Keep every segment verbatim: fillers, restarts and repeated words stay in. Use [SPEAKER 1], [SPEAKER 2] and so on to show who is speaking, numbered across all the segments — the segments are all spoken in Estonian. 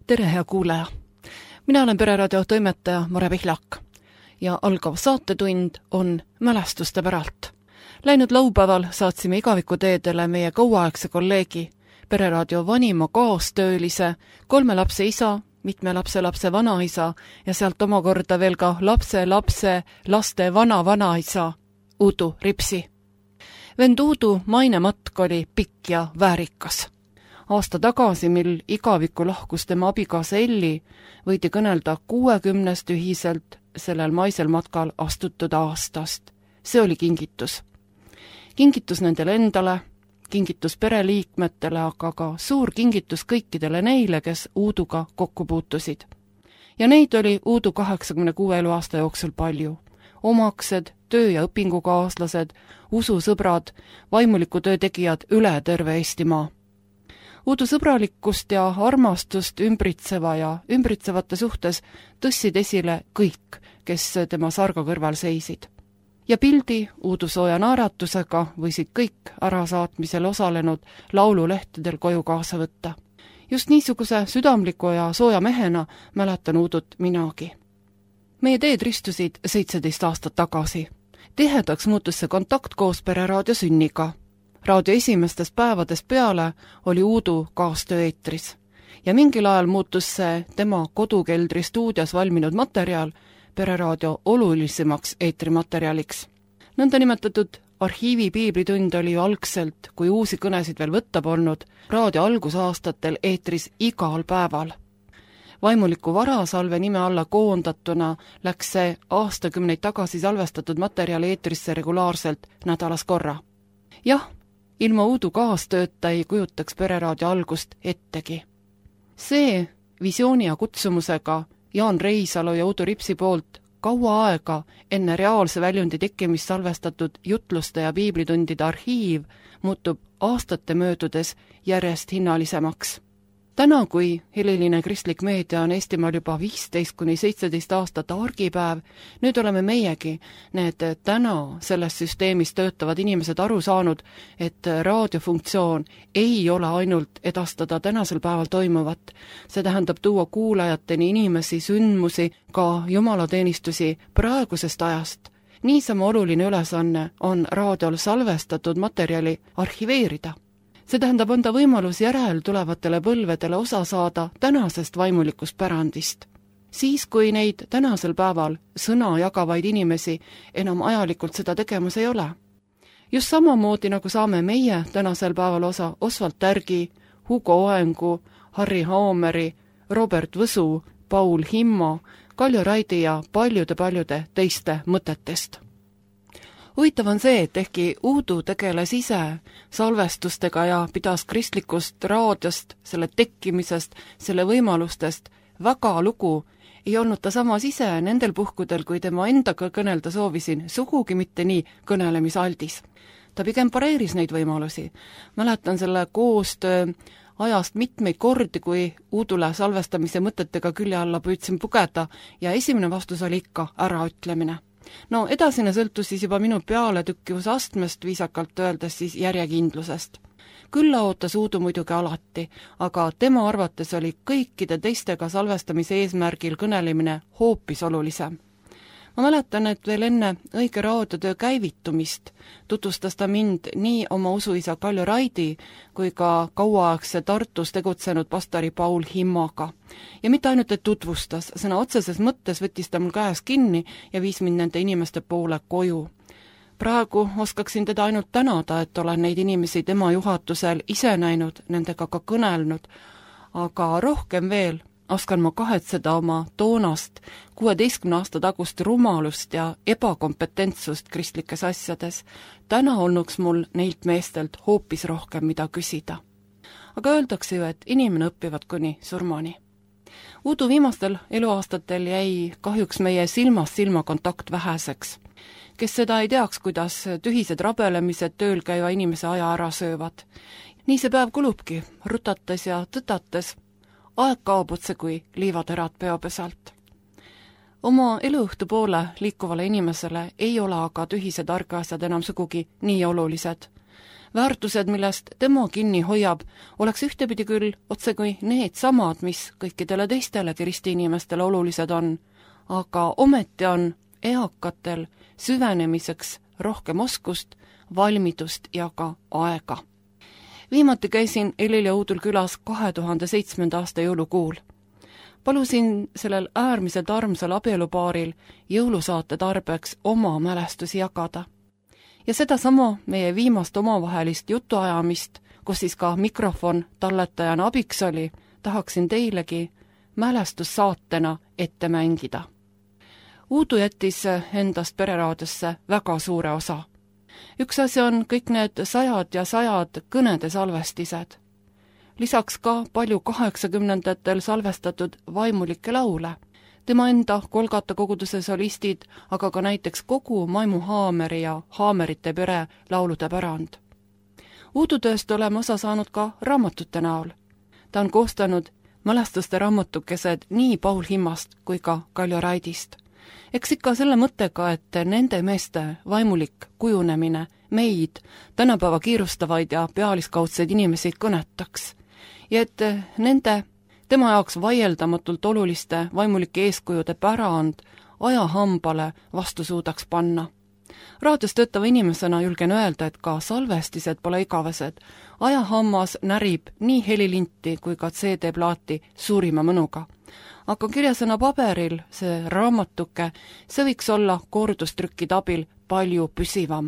[SPEAKER 1] Tere, hea kuulaja! Mina olen Pereraadio toimetaja Mare Pihlak ja algav saatetund on mälestuste päralt. Läinud laupäeval saatsime igavikuteedele meie kauaaegse kolleegi, Pereraadio vanima kaastöölise, kolme lapse isa, mitme lapse lapse vanaisa ja sealt omakorda veel ka lapse lapse laste vana vanaisa Uudu Ripsi. Vend Uudu mainematk oli pikk ja väärikas. Aasta tagasi, mil igaviku lahkus tema abikaasa Elli, võidi kõnelda kuuekümnest ühiselt sellel maisel matkal astutud aastast. See oli kingitus. Kingitus nendele endale, kingitus pereliikmetele, aga ka suur kingitus kõikidele neile, kes Uuduga kokku puutusid. Ja neid oli Uudu kaheksakümne kuue eluaasta jooksul palju. Omaksed, töö- ja õpingukaaslased, ususõbrad, vaimuliku töö tegijad üle terve Eestimaa. Uudu sõbralikkust ja armastust ümbritseva ja ümbritsevate suhtes tõssid esile kõik, kes tema sarga kõrval seisid. Ja pildi Uudu sooja naeratusega võisid kõik ärasaatmisel osalenud laululehtedel koju kaasa võtta. Just niisuguse südamliku ja sooja mehena mäletan Uudut minagi. Meie teed ristusid seitseteist aastat tagasi. Tihedaks muutus see kontakt koos Pereraadio sünniga. Raadio esimestest päevadest peale oli Uudu kaastöö eetris ja mingil ajal muutus see tema kodukeldri stuudios valminud materjal Pereraadio olulisemaks eetrimaterjaliks. Nõnda nimetatud arhiivi piiblitund oli ju algselt, kui uusi kõnesid veel võtta polnud, raadio algusaastatel eetris igal päeval. Vaimuliku varasalve nime alla koondatuna läks see aastakümneid tagasi salvestatud materjal eetrisse regulaarselt nädalas korra. Jah, ilma Uudu kaastööta ei kujutaks Pereraadio algust ettegi. See visiooni ja kutsumusega Jaan Reisalu ja Uudu Ripsi poolt kaua aega enne reaalse väljundi tekkimist salvestatud jutluste ja piiblitundide arhiiv muutub aastate möödudes järjest hinnalisemaks. Täna, kui heliline kristlik meedia on Eestimaal juba viisteist kuni seitseteist aastat argipäev, nüüd oleme meiegi need täna selles süsteemis töötavad inimesed aru saanud, et raadiofunktsioon ei ole ainult edastada tänasel päeval toimuvat. See tähendab tuua kuulajateni inimesi, sündmusi, ka jumalateenistusi praegusest ajast. Niisama oluline ülesanne on raadiol salvestatud materjali arhiveerida. See tähendab anda võimalus järel tulevatele põlvedele osa saada tänasest vaimulikust pärandist. Siis, kui neid tänasel päeval sõna jagavaid inimesi enam ajalikult seda tegemas ei ole. Just samamoodi, nagu saame meie tänasel päeval osa Osvald Tärgi, Hugo Oengu, Harri Haameri, Robert Võsu, Paul Himmo, Kaljo Raidi ja paljude-paljude teiste mõtetest. Huvitav on see, et ehkki Uudu tegeles ise salvestustega ja pidas kristlikust raadiost, selle tekkimisest, selle võimalustest väga lugu, ei olnud ta samas ise nendel puhkudel, kui tema endaga kõnelda soovisin, sugugi mitte nii kõnelemisaldis. Ta pigem pareeris neid võimalusi. Mäletan selle koostöö ajast mitmeid kordi, kui Uudule salvestamise mõtetega külje alla püüdsin pugeda ja esimene vastus oli ikka äraütlemine. No edasine sõltus siis juba minu peale tükkivuse astmest, viisakalt öeldes siis järjekindlusest. Külla ootas Uudu muidugi alati, aga tema arvates oli kõikide teistega salvestamise eesmärgil kõnelemine hoopis olulisem. Ma mäletan, et veel enne õige raadiotöö käivitumist tutvustas ta mind nii oma usuisa Kaljo Raidi kui ka kauaaegse Tartus tegutsenud pastori Paul Himmoga. Ja mitte ainult, et tutvustas, sõna otseses mõttes võttis ta mul käes kinni ja viis mind nende inimeste poole koju. Praegu oskaksin teda ainult tänada, et olen neid inimesi tema juhatusel ise näinud, nendega ka kõnelnud, aga rohkem veel oskan ma kahetseda oma toonast kuueteistkümne aasta tagust rumalust ja ebakompetentsust kristlikes asjades. Täna olnuks mul neilt meestelt hoopis rohkem, mida küsida. Aga öeldakse ju, et inimene õpivad kuni surmani. Uudu viimastel eluaastatel jäi kahjuks meie silmast silma kontakt väheseks. Kes seda ei teaks, kuidas tühised rabelemised tööl käiva inimese aja ära söövad. Nii see päev kulubki, rutates ja tõtates. Aeg kaob otse kui liivaterad peopesalt. Oma eluõhtu poole liikuvale inimesele ei ole aga tühised argasjad enam sugugi nii olulised. väärtused, millest tema kinni hoiab, oleks ühtepidi küll otsekui need samad, mis kõikidele teistelegi ristiinimestele olulised on, aga ometi on eakatel süvenemiseks rohkem oskust, valmidust ja ka aega. Viimati käisin Elil ja Uudul külas kahe tuhande seitsmenda aasta jõulukuul. Palusin sellel äärmiselt armsal abielupaaril jõulusaate tarbeks oma mälestusi jagada. Ja seda sama meie viimast omavahelist jutuajamist, kus siis ka mikrofon talletajana abiks oli, tahaksin teilegi mälestussaatena ette mängida. Uudu jättis endast pereraadiosse väga suure osa. Üks asi on kõik need sajad ja sajad kõnede salvestised. Lisaks ka palju kaheksakümnendatel salvestatud vaimulikke laule. Tema enda Kolgata koguduse solistid, aga ka näiteks kogu Maimu Haameri ja Haamerite pere laulude pärand. Uudutööst oleme osa saanud ka raamatute näol. Ta on koostanud mälestuste raamatukesed nii Paul Himmast kui ka Kaljo Raidist. Eks ikka selle mõttega, et nende meeste vaimulik kujunemine meid, tänapäeva kiirustavaid ja pealiskaudseid inimesi kõnetaks. Ja et nende tema jaoks vaieldamatult oluliste vaimulike eeskujude pärand ajahambale vastu suudaks panna. Raadios töötava inimesena julgen öelda, et ka salvestised pole igavesed. Ajahammas närib nii helilinti kui ka C D-plaati suurima mõnuga. Aga kirjasõna paberil, see raamatuke, see võiks olla kordustrükkide abil palju püsivam.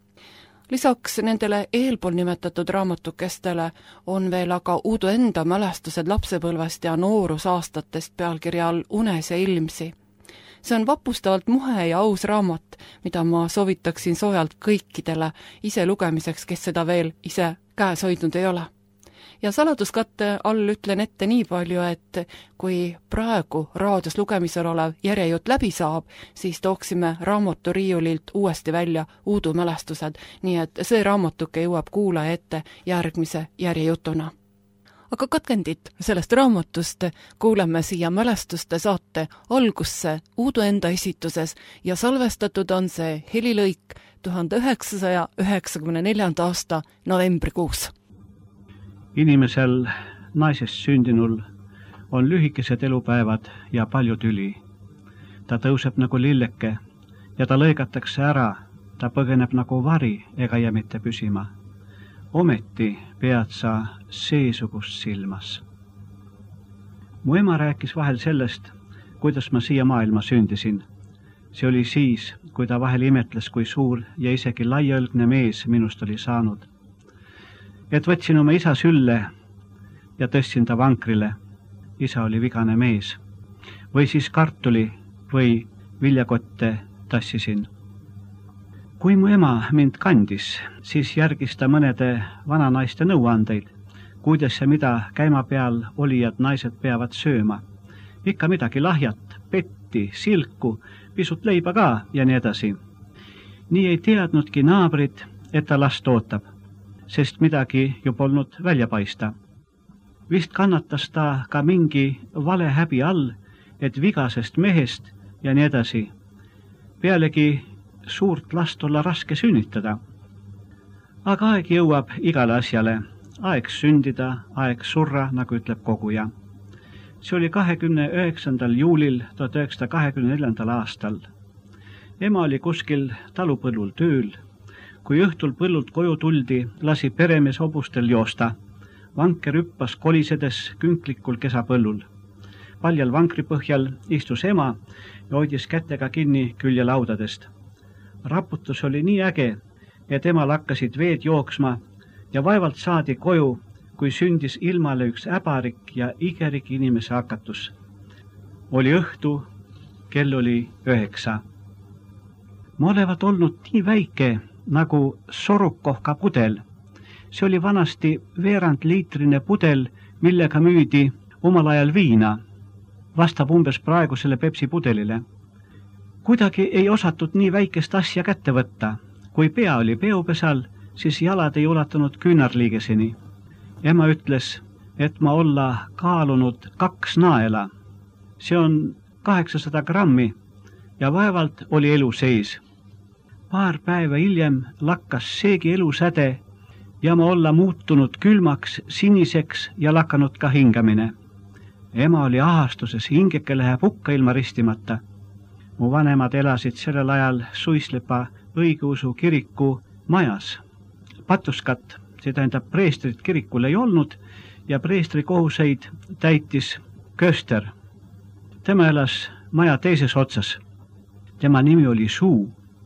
[SPEAKER 1] Lisaks nendele eelpool nimetatud raamatukestele on veel aga Uudu enda mälestused lapsepõlvest ja noorusaastatest pealkirja all Unes ja ilmsi. See on vapustavalt muhe ja aus raamat, mida ma soovitaksin soojalt kõikidele ise lugemiseks, kes seda veel ise käes hoidnud ei ole. Ja saladuskatte all ütlen ette nii palju, et kui praegu raadios lugemisel olev järjejutt läbi saab, siis tooksime raamaturiiulilt uuesti välja Uudu mälestused, nii et see raamatuke jõuab kuulaja ette järgmise järjejutuna. Aga katkendit sellest raamatust kuuleme siia mälestuste saate algusse Uudu enda esituses ja salvestatud on see helilõik tuhande üheksasaja üheksakümne neljanda aasta novembrikuus.
[SPEAKER 2] Inimesel, naisest sündinul, on lühikesed elupäevad ja palju tüli. Ta tõuseb nagu lilleke ja ta lõigatakse ära, ta põgeneb nagu vari ega jää mitte püsima. Ometi pead sa seesugust silmas. Mu ema rääkis vahel sellest, kuidas ma siia maailma sündisin. See oli siis, kui ta vahel imetles, kui suur ja isegi laiaõlgne mees minust oli saanud. Et võtsin oma isa sülle ja tõstsin ta vankrile. Isa oli vigane mees. Või siis kartuli või viljakotte tassisin. Kui mu ema mind kandis, siis järgis ta mõnede vananaiste nõuandeid, kuidas ja mida käima peal olijad naised peavad sööma. Ikka midagi lahjat, petti, silku, pisut leiba ka ja nii edasi. Nii ei teadnudki naabrid, et ta last ootab, sest midagi ju polnud välja paista. Vist kannatas ta ka mingi vale häbi all, et vigasest mehest ja nii edasi. Pealegi suurt last olla raske sünnitada. Aga aeg jõuab igale asjale. Aeg sündida, aeg surra, nagu ütleb koguja. See oli kahekümne üheksandal juulil tuhat üheksasada kahekümne neljandal aastal. Ema oli kuskil talupõllul tööl. Kui õhtul põllult koju tuldi, lasi peremees hobustel joosta. Vanker hüppas kolisedes künklikul kesapõllul. Paljal vankri põhjal istus ema ja hoidis kätega kinni küljelaudadest. Raputus oli nii äge, et emal hakkasid veed jooksma ja vaevalt saadi koju, kui sündis ilmale üks äbarik ja igerik inimese hakatus. Oli õhtu, kell oli üheksa. Ma olevat olnud nii väike, nagu sorukohka pudel. See oli vanasti veerandliitrine pudel, millega müüdi omal ajal viina. Vastab umbes praegusele Pepsi pudelile. Kuidagi ei osatud nii väikest asja kätte võtta. Kui pea oli peopesal, siis jalad ei ulatanud küünarliigeseni. Ema ütles, et ma olla kaalunud kaks naela. See on kaheksasada grammi ja vaevalt oli elu seis. Paar päeva hiljem lakkas seegi elusäde ja ma olla muutunud külmaks, siniseks ja lakanud ka hingamine. Ema oli ahastuses, hingeke läheb hukka ilma ristimata. Mu vanemad elasid sellel ajal Suislepa õigeusu kiriku majas. Patuskat, see tähendab preestrit kirikul ei olnud ja preestri kohuseid täitis Köster. Tema elas maja teises otsas. Tema nimi oli Suu.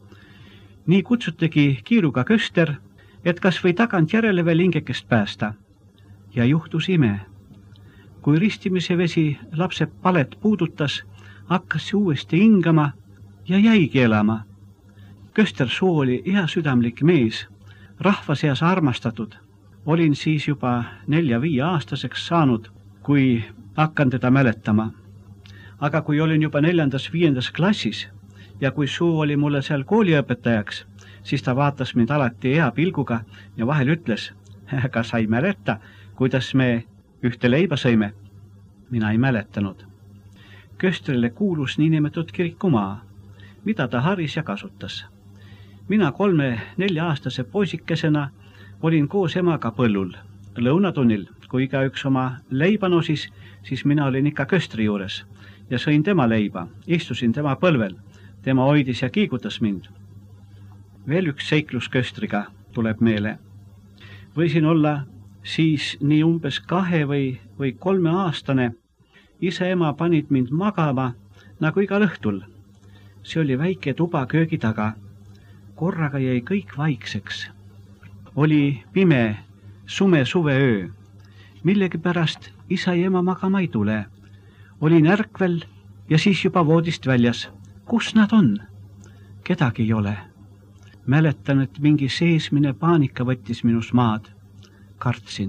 [SPEAKER 2] Nii kutsutegi kiiruga Köster, et kas või tagant järele veel hingekest päästa. Ja juhtus ime. Kui ristimise vesi lapse palet puudutas, hakkas see uuesti hingama ja jäigi elama. Köster Suu oli hea südamlik mees, rahva seas armastatud. Olin siis juba nelja-viie aastaseks saanud, kui hakkan teda mäletama. Aga kui olin juba neljandas-viiendas klassis ja kui Suu oli mulle seal kooliõpetajaks, siis ta vaatas mind alati hea pilguga ja vahel ütles, kas sa ei mäleta, kuidas me ühte leiba sõime? Mina ei mäletanud. Köstrile kuulus niinimetatud kirikumaa, mida ta haris ja kasutas. Mina kolme-nelja aastase poisikesena olin koos emaga põllul. Lõunatunnil, kui iga üks oma leiba nosis, siis mina olin ikka Köstri juures ja sõin tema leiba, istusin tema põlvel. Tema hoidis ja kiigutas mind. Veel üks seiklus Köstriga tuleb meele. Võisin olla siis nii umbes kahe või, või kolme aastane. Isa ema panid mind magama nagu igal õhtul. See oli väike tuba köögi taga. Korraga jäi kõik vaikseks. Oli pime, sume suveöö. Millegi pärast isa ja ema magama ei tule. Olin ärkvel ja siis juba voodist väljas. Kus nad on? Kedagi ei ole. Mäletan, et mingi seesmine paanika võttis minus maad. Kartsin.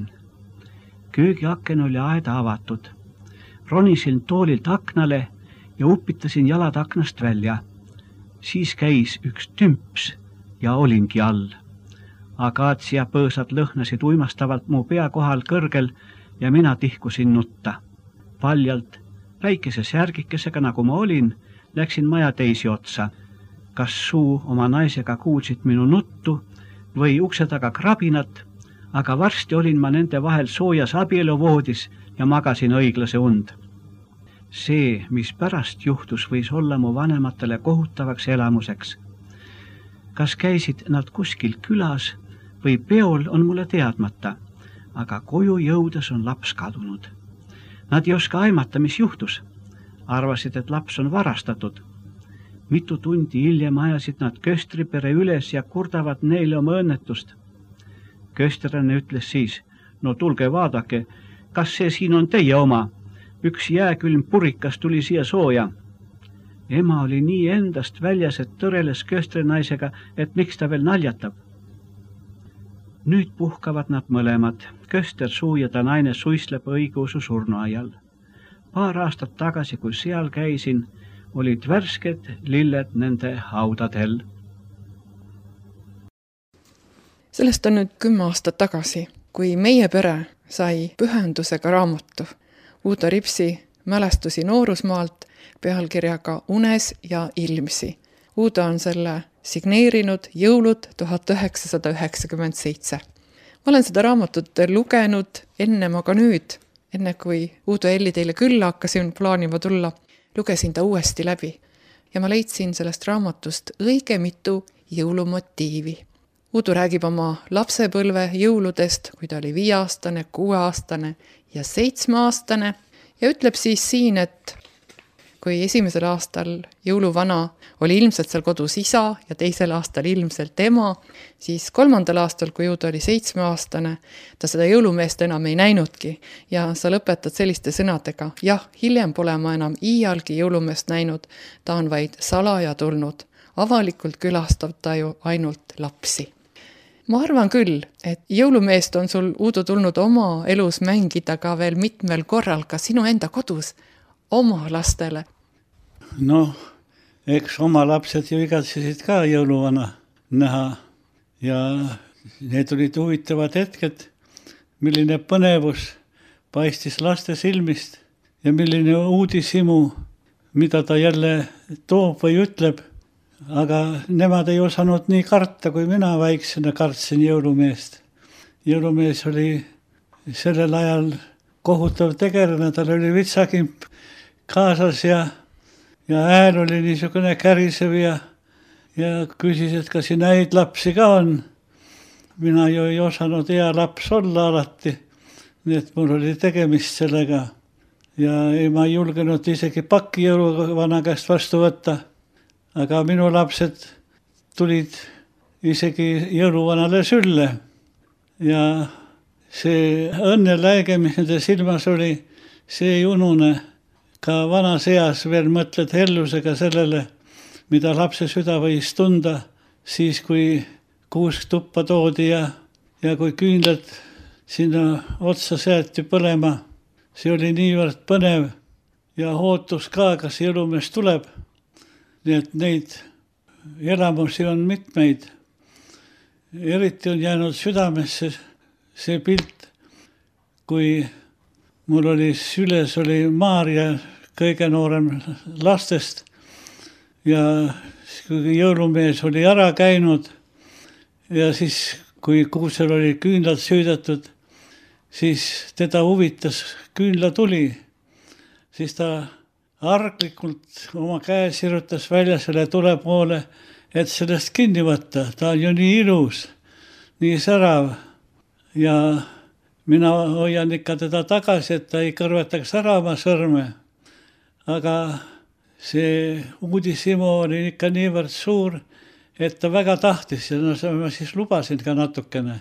[SPEAKER 2] Köögiaken oli aeda avatud. Ronisin toolilt aknale ja upitasin jalad aknast välja. Siis käis üks tümps ja olingi all. Akaatsia põõsad lõhnasid uimastavalt mu pea kohal kõrgel ja mina tihkusin nutta. Paljalt, väikese särgikesega nagu ma olin, läksin maja teisi otsa. Kas Suu oma naisega kuulsid minu nuttu või ukse taga krabinat, aga varsti olin ma nende vahel soojas abieluvoodis ja magasin õiglase und. See, mis pärast juhtus, võis olla mu vanematele kohutavaks elamuseks. Kas käisid nad kuskil külas või peol, on mulle teadmata, aga koju jõudes on laps kadunud. Nad ei oska aimata, mis juhtus. Arvasid, et laps on varastatud. Mitu tundi hiljem ajasid nad Köstri pere üles ja kurdavad neile oma õnnetust. Kösterane ütles siis, no tulge vaadake, kas see siin on teie oma? Üks jääkülm purikas tuli siia sooja. Ema oli nii endast väljas, et tõreles Köstri naisega, et miks ta veel naljatab. Nüüd puhkavad nad mõlemad, Köster Suu ja ta naine Suislepa õigeusu surnuaial. Paar aastat tagasi, kui seal käisin, olid värsked lilled nende haudadel.
[SPEAKER 1] Sellest on nüüd kümme aastat tagasi, kui meie pere sai pühendusega raamatu Uudo Ripsi mälestusi noorusmaalt pealkirjaga Unes ja ilmsi. Uudo on selle signeerinud jõulud tuhat üheksasada üheksakümmend seitse. Ma olen seda raamatut lugenud ennem, aga nüüd, enne kui Uudo Elli teile külla hakkasin plaanima tulla, lugesin ta uuesti läbi ja ma leidsin sellest raamatust õige mitu jõulumotiivi. Uudo räägib oma lapsepõlve jõuludest, kui ta oli viieaastane, kuueaastane ja seitsmeaastane ja ütleb siis siin, et kui esimesel aastal jõuluvana oli ilmselt seal kodus isa ja teisel aastal ilmselt ema, siis kolmandal aastal, kui Uudo oli seitsmeaastane, ta seda jõulumeest enam ei näinudki ja sa lõpetad selliste sõnadega, jah, hiljem pole ma enam iialgi jõulumeest näinud, ta on vaid salaja tulnud, avalikult külastab ta ju ainult lapsi. Ma arvan küll, et jõulumeest on sul, Uudo, tulnud oma elus mängida ka veel mitmel korral, ka sinu enda kodus, oma lastele.
[SPEAKER 3] Noh, eks oma lapsed ju igatsesid ka jõuluvana näha ja need olid huvitavad hetked, milline põnevus paistis laste silmist ja milline uudishimu, mida ta jälle toob või ütleb. Aga nemad ei osanud nii karta, kui mina väiksena kartsin jõulumeest. jõulumees oli sellel ajal kohutav tegelane, tal oli vitsakimp kaasas ja, ja hääl oli niisugune kärisev ja, ja küsis, et kas siin häid lapsi ka on. Mina ju ei osanud hea laps olla alati, nii et mul oli tegemist sellega ja ei, ma ei julgenud isegi pakki jõuluvana käest vastu võtta, aga minu lapsed tulid isegi jõuluvanale sülle ja see õnneläige, mis nende silmas oli, see ei unune. Ka vanas eas veel mõtled hellusega sellele, mida lapse süda võis tunda, siis kui kuusk tuppa toodi ja, ja kui küünlad sinna otsa seati põlema. See oli niivõrd põnev ja ootus ka, kas jõulumees tuleb. Nii et neid elamusi on mitmeid. Eriti on jäänud südamesse see pilt, kui mul oli süles oli Maarja, kõige noorem lastest ja kui jõulumees oli ära käinud ja siis, kui kuusel oli küünlad süüdatud, siis teda huvitas küünlatuli. Siis ta arglikult oma käe sirutas välja selle tule poole, et sellest kinni võtta. Ta on ju nii ilus, nii särav ja mina hoian ikka teda tagasi, et ta ei kõrvetaks ära oma sõrme. Aga see uudishimu oli ikka niivõrd suur, et ta väga tahtis ja no, ma siis lubasin ka natukene.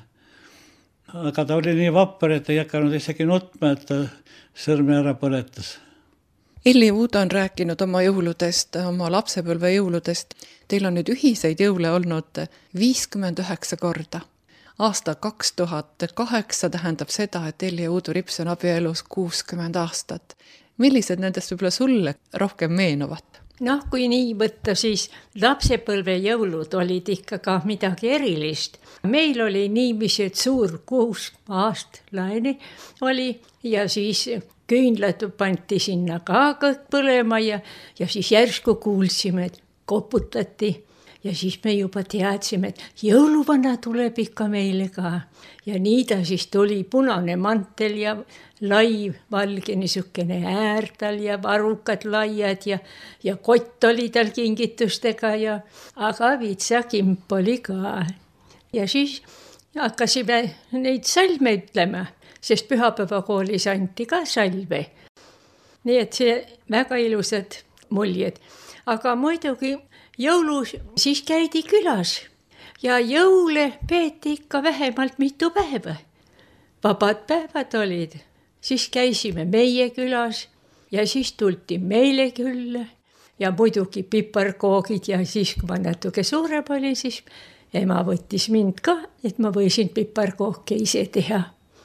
[SPEAKER 3] Aga ta oli nii vapper, et ei hakanud isegi nutma, et ta sõrme ära põletas.
[SPEAKER 1] Elli Uudo on rääkinud oma jõuludest, oma lapsepõlve jõuludest. Teil on nüüd ühiseid jõule olnud viiskümmend üheksa korda. Aasta kaks tuhat kaheksa tähendab seda, et Elli ja Uudo Rips on abielus kuuskümmend aastat. Millised nendest võib-olla sulle rohkem meenuvad?
[SPEAKER 4] Noh, kui nii võtta, siis lapsepõlve jõulud olid ikka ka midagi erilist. Meil oli niiviisi, et suur kuus aastlaine oli ja siis küünlad panti sinna ka kõik põlema ja, ja siis järsku kuulsime, et koputati ja siis me juba teadsime, et jõuluvana tuleb ikka meile ka. Ja nii ta siis tuli punane mantel ja lai valge niisugune äärtal ja varukad laiad ja, ja kott oli tal kingitustega ja aga vitsakimp oli ka. Ja siis hakkasime neid salme ütlema, sest pühapäevakoolis anti ka salve. Nii et see väga ilusad muljed. Aga muidugi jõulus siis käidi külas ja jõule peeti ikka vähemalt mitu päeva. Vabad päevad olid. Siis käisime meie külas ja siis tulti meile külla ja muidugi piparkoogid ja siis, kui ma natuke suurem oli, siis ema võttis mind ka, et ma võisin piparkooke ise teha.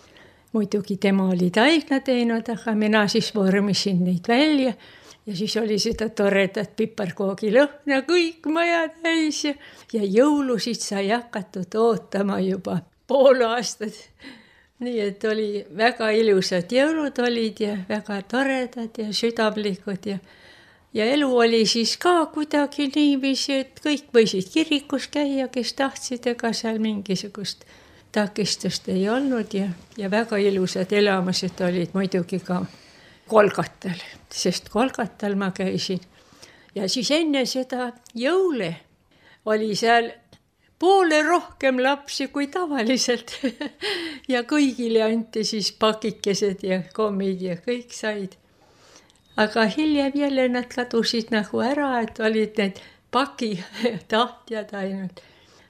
[SPEAKER 4] Muidugi tema oli taigna teinud, aga mina siis vormisin neid välja ja siis oli seda toredat piparkoogi lõhna kõik maja täis ja, ja jõulusid sai hakatud ootama juba pool aastat. Nii et oli väga ilusad jõulud olid ja väga toredad ja südamlikud ja, ja elu oli siis ka kuidagi niiviisi, et kõik võisid kirikus käia, kes tahtsid, ega seal mingisugust takistust ei olnud ja, ja väga ilusad elamused olid muidugi ka Kolgatal, sest Kolgatal ma käisin. Ja siis enne seda jõule oli seal poole rohkem lapsi kui tavaliselt ja kõigile anti siis pakikesed ja kommid ja kõik said. Aga hiljem jälle nad kadusid nagu ära, et olid need paki tahtjad ainult.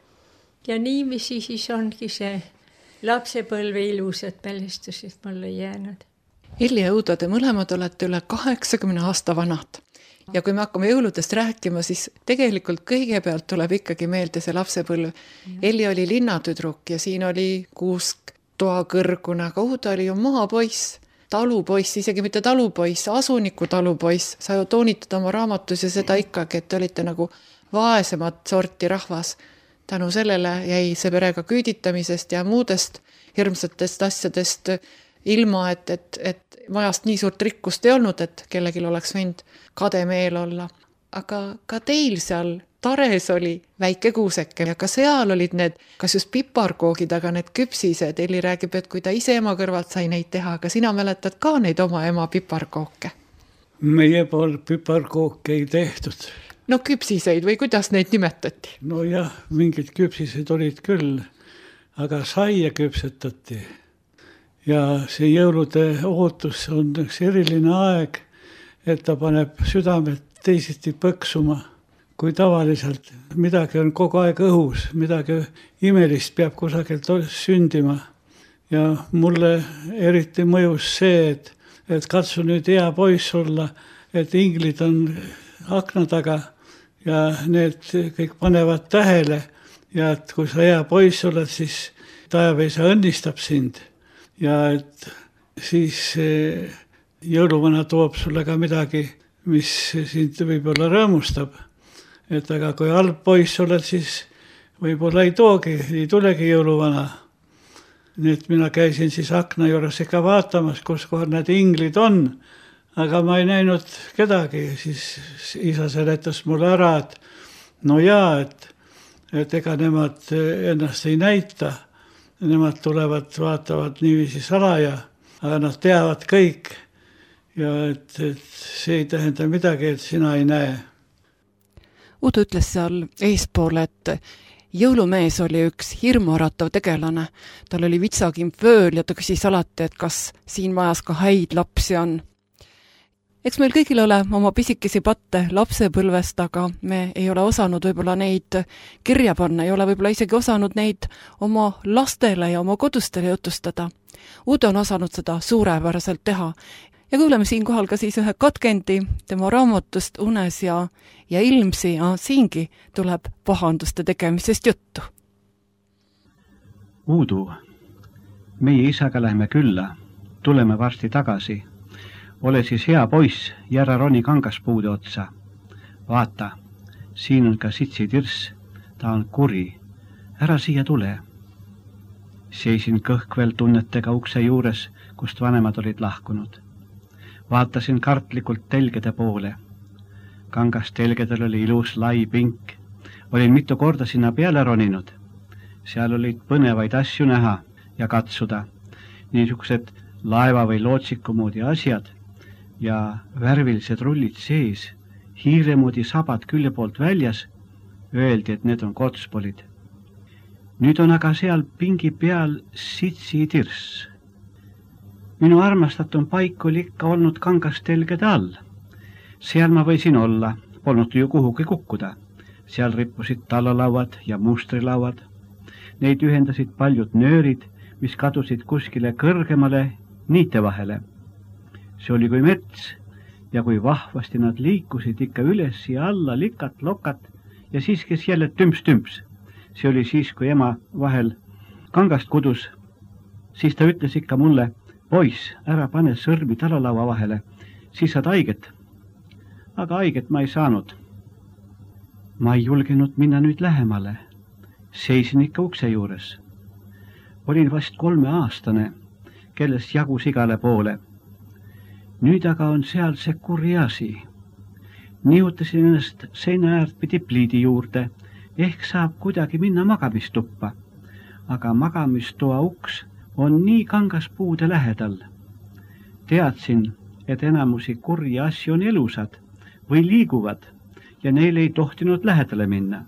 [SPEAKER 4] Ja niiviisi siis ongi see lapsepõlve ilusad mälestused mulle jäänud.
[SPEAKER 1] Elli ja Uudo, te mõlemad olete üle kaheksakümne aasta vanad. Ja kui me hakkame jõuludest rääkima, siis tegelikult kõigepealt tuleb ikkagi meelde see lapsepõlv. Elli oli linnatüdruk ja siin oli kuusk toa kõrgune, aga Uudo oli ju maapoiss, talupoiss, isegi mitte talupoiss, asuniku talupoiss. Sa ju toonitad oma raamatus ja seda ikkagi, et te olite nagu vaesemat sorti rahvas. Tänu sellele jäi see perega küüditamisest ja muudest hirmsatest asjadest ilma, et, et, et majast nii suurt rikkust ei olnud, et kellelgi oleks võinud kademeel olla. Aga ka teil seal tares oli väike kuuseke ja ka seal olid need, kas just piparkoogid, aga need küpsised. Elli räägib, et kui ta ise ema kõrvalt sai neid teha, aga sina mäletad ka neid oma ema piparkooke?
[SPEAKER 3] Meie pool piparkooke ei tehtud.
[SPEAKER 1] No küpsiseid või kuidas neid nimetati?
[SPEAKER 3] No jah, mingid küpsised olid küll, aga saia küpsetati. Ja see jõulude ootus on üks eriline aeg, et ta paneb südamed teisiti põksuma, kui tavaliselt. Midagi on kogu aeg õhus, midagi imelist peab kusagilt sündima. Ja mulle eriti mõjus see, et, et katsu nüüd hea poiss olla, et inglid on akna taga ja need kõik panevad tähele. Ja et kui sa hea poiss oled, siis taeveisa õnnistab sind. Ja et siis jõuluvana toob sulle ka midagi, mis sind võib-olla rõõmustab. Et aga kui halb poiss oled, siis võib-olla ei toogi, ei tulegi jõuluvana. Nii et mina käisin siis akna juures ikka vaatamas, kus kohal need inglid on, aga ma ei näinud kedagi. Siis isa seletas mulle ära, et no jaa, et, et ega nemad ennast ei näita. Nemad tulevad, vaatavad niiviisi salaja, aga nad teavad kõik. Ja et, et see ei tähenda midagi, et sina ei näe.
[SPEAKER 1] Uudu ütles seal eespool, et jõulumees oli üks hirmuäratav tegelane. Tal oli vitsakimp vööl ja ta küsis alati, et kas siin majas ka häid lapsi on. Eks meil kõigil ole oma pisikesi patte lapsepõlvest, aga me ei ole osanud võib-olla neid kirja panna, ei ole võib-olla isegi osanud neid oma lastele ja oma kodustele jutustada. Uudo on osanud seda suurepäraselt teha. Ja kuuleme siinkohal ka siis ühe katkendi tema raamatust Unes ja, ja ilmsi, ja siingi tuleb pahanduste tegemisest juttu.
[SPEAKER 2] Uudu, meie isaga lähme külla, tuleme varsti tagasi. Ole siis hea poiss, järra roni kangaspuude otsa. Vaata, siin on ka sitsi tirs, ta on kuri. Ära siia tule. Seisin kõhkvel tunnetega ukse juures, kust vanemad olid lahkunud. Vaatasin kartlikult telgede poole. Kangas telgedel oli ilus lai pink. Olin mitu korda sinna peale roninud. Seal olid põnevaid asju näha ja katsuda. Niisugused laeva või lootsiku moodi asjad ja värvilised rullid sees, hiiremoodi sabad külje poolt väljas, öeldi, et need on kotspolid. Nüüd on aga seal pingi peal sitsi tirs. Minu armastatun paik oli ikka olnud kangastelgede all. Seal ma võisin olla, polnud ju kuhugi kukkuda. Seal rippusid tallalauad ja mustrilauad. Neid ühendasid paljud nöörid, mis kadusid kuskile kõrgemale niite vahele. See oli kui mets ja kui vahvasti nad liikusid ikka üles ja alla likat-lokat ja siis kes jälle tümps-tümps. See oli siis, kui ema vahel kangast kudus, siis ta ütles ikka mulle, poiss, ära pane sõrmi talalaua vahele, siis saad haiget. Aga haiget ma ei saanud. Ma ei julgenud minna nüüd lähemale. Seisin ikka ukse juures. Olin vast kolme aastane, kellest jagus igale poole. Nüüd aga on seal see kuri asi. Nihutasin ennast seina äärt pidi pliidi juurde, ehk saab kuidagi minna magamistuppa. Aga magamistoa uks on nii kangas puude lähedal. Teadsin, et enamusi kurji asju on elusad või liiguvad ja neil ei tohtinud lähedale minna.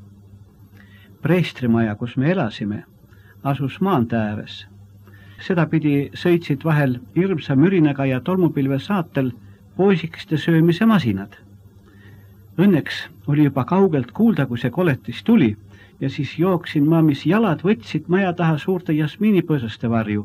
[SPEAKER 2] Preestrimaja, kus me elasime, asus maantee ääres. Seda pidi sõitsid vahel hirmsa mürinaga ja tolmupilve saatel poisikeste söömise masinad. Õnneks oli juba kaugelt kuulda, kui see koletis tuli ja siis jooksin ma, mis jalad võtsid maja taha suurte jasmiinipõõsaste varju.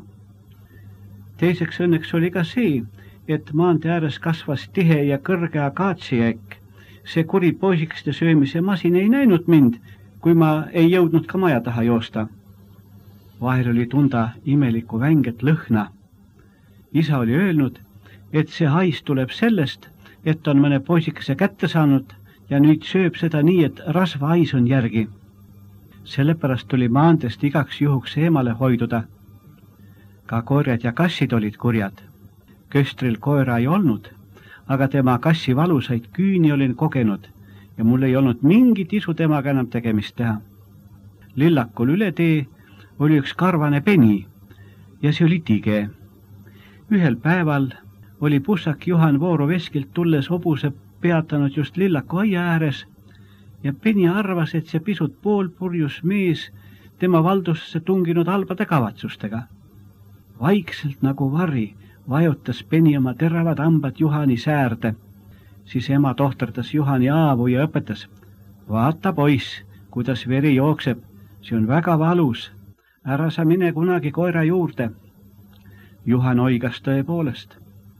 [SPEAKER 2] Teiseks õnneks oli ka see, et maantee ääres kasvas tihe ja kõrge akaatsiaek. See kuri poisikeste söömise masin ei näinud mind, kui ma ei jõudnud ka maja taha joosta. Vahel oli tunda imeliku vänget lõhna. Isa oli öelnud, et see hais tuleb sellest, et on mõne poisikese kätte saanud ja nüüd sööb seda nii, et rasva hais on järgi. Sellepärast tuli maantest igaks juhuks eemale hoiduda. Ka koerjad ja kassid olid kurjad. Köstril koera ei olnud, aga tema kassi valusaid küüni olin kogenud ja mul ei olnud mingit isu temaga enam tegemist teha. Lillakul üle tee oli üks karvane peni ja see oli tige. Ühel päeval oli pussak Juhan Vooru veskilt tulles hobuse peatanud just Lillaku aia ääres ja peni arvas, et see pisut poolpurjus mees tema valdusse tunginud halbade kavatsustega. Vaikselt nagu vari vajutas peni oma teravad hambad Juhani säärde. Siis ema tohterdas Juhani haavu ja õpetas: vaata poiss, kuidas veri jookseb, see on väga valus, ära sa mine kunagi koera juurde. Juhan oigas tõepoolest.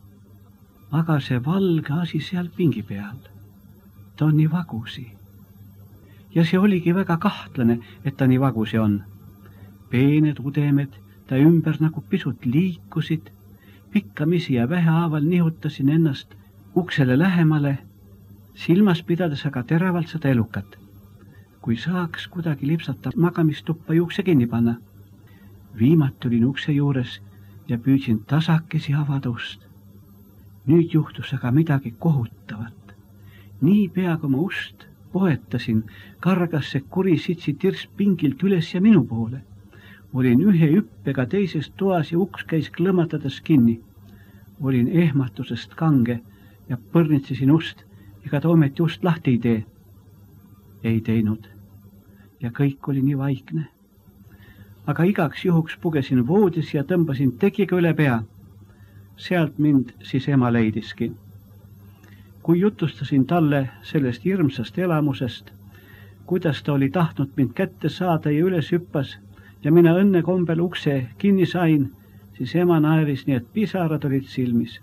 [SPEAKER 2] Aga see valge asi seal pingi peal, ta on nii vagusi. Ja see oligi väga kahtlane, et ta nii vagusi on. Peened udemed ta ümber nagu pisut liikusid, pikkamisi ja vähehaaval nihutasin ennast uksele lähemale, silmas pidades aga teravalt seda elukat. Kui saaks kuidagi lipsata magamistuppa juukse kinni panna. Viimati olin ukse juures ja püüdsin tasakesi avada ust. Nüüd juhtus aga midagi kohutavat. Nii pea kui ma ust poetasin, kargas see kuri sitsi tirs pingilt üles ja minu poole. Olin ühe hüppega teisest toas ja uks käis klõmatades kinni. Olin ehmatusest kange ja põrnitsesin ust, ega ta ometi ust lahti ei tee. Ei teinud. Ja kõik oli nii vaikne. Aga igaks juhuks pugesin voodis ja tõmbasin tekiga üle pea. Sealt mind siis ema leidiski. Kui jutustasin talle sellest hirmsast elamusest, kuidas ta oli tahtnud mind kätte saada ja üles hüppas ja mina õnne kombel ukse kinni sain, siis ema naeris nii, et pisarad olid silmis.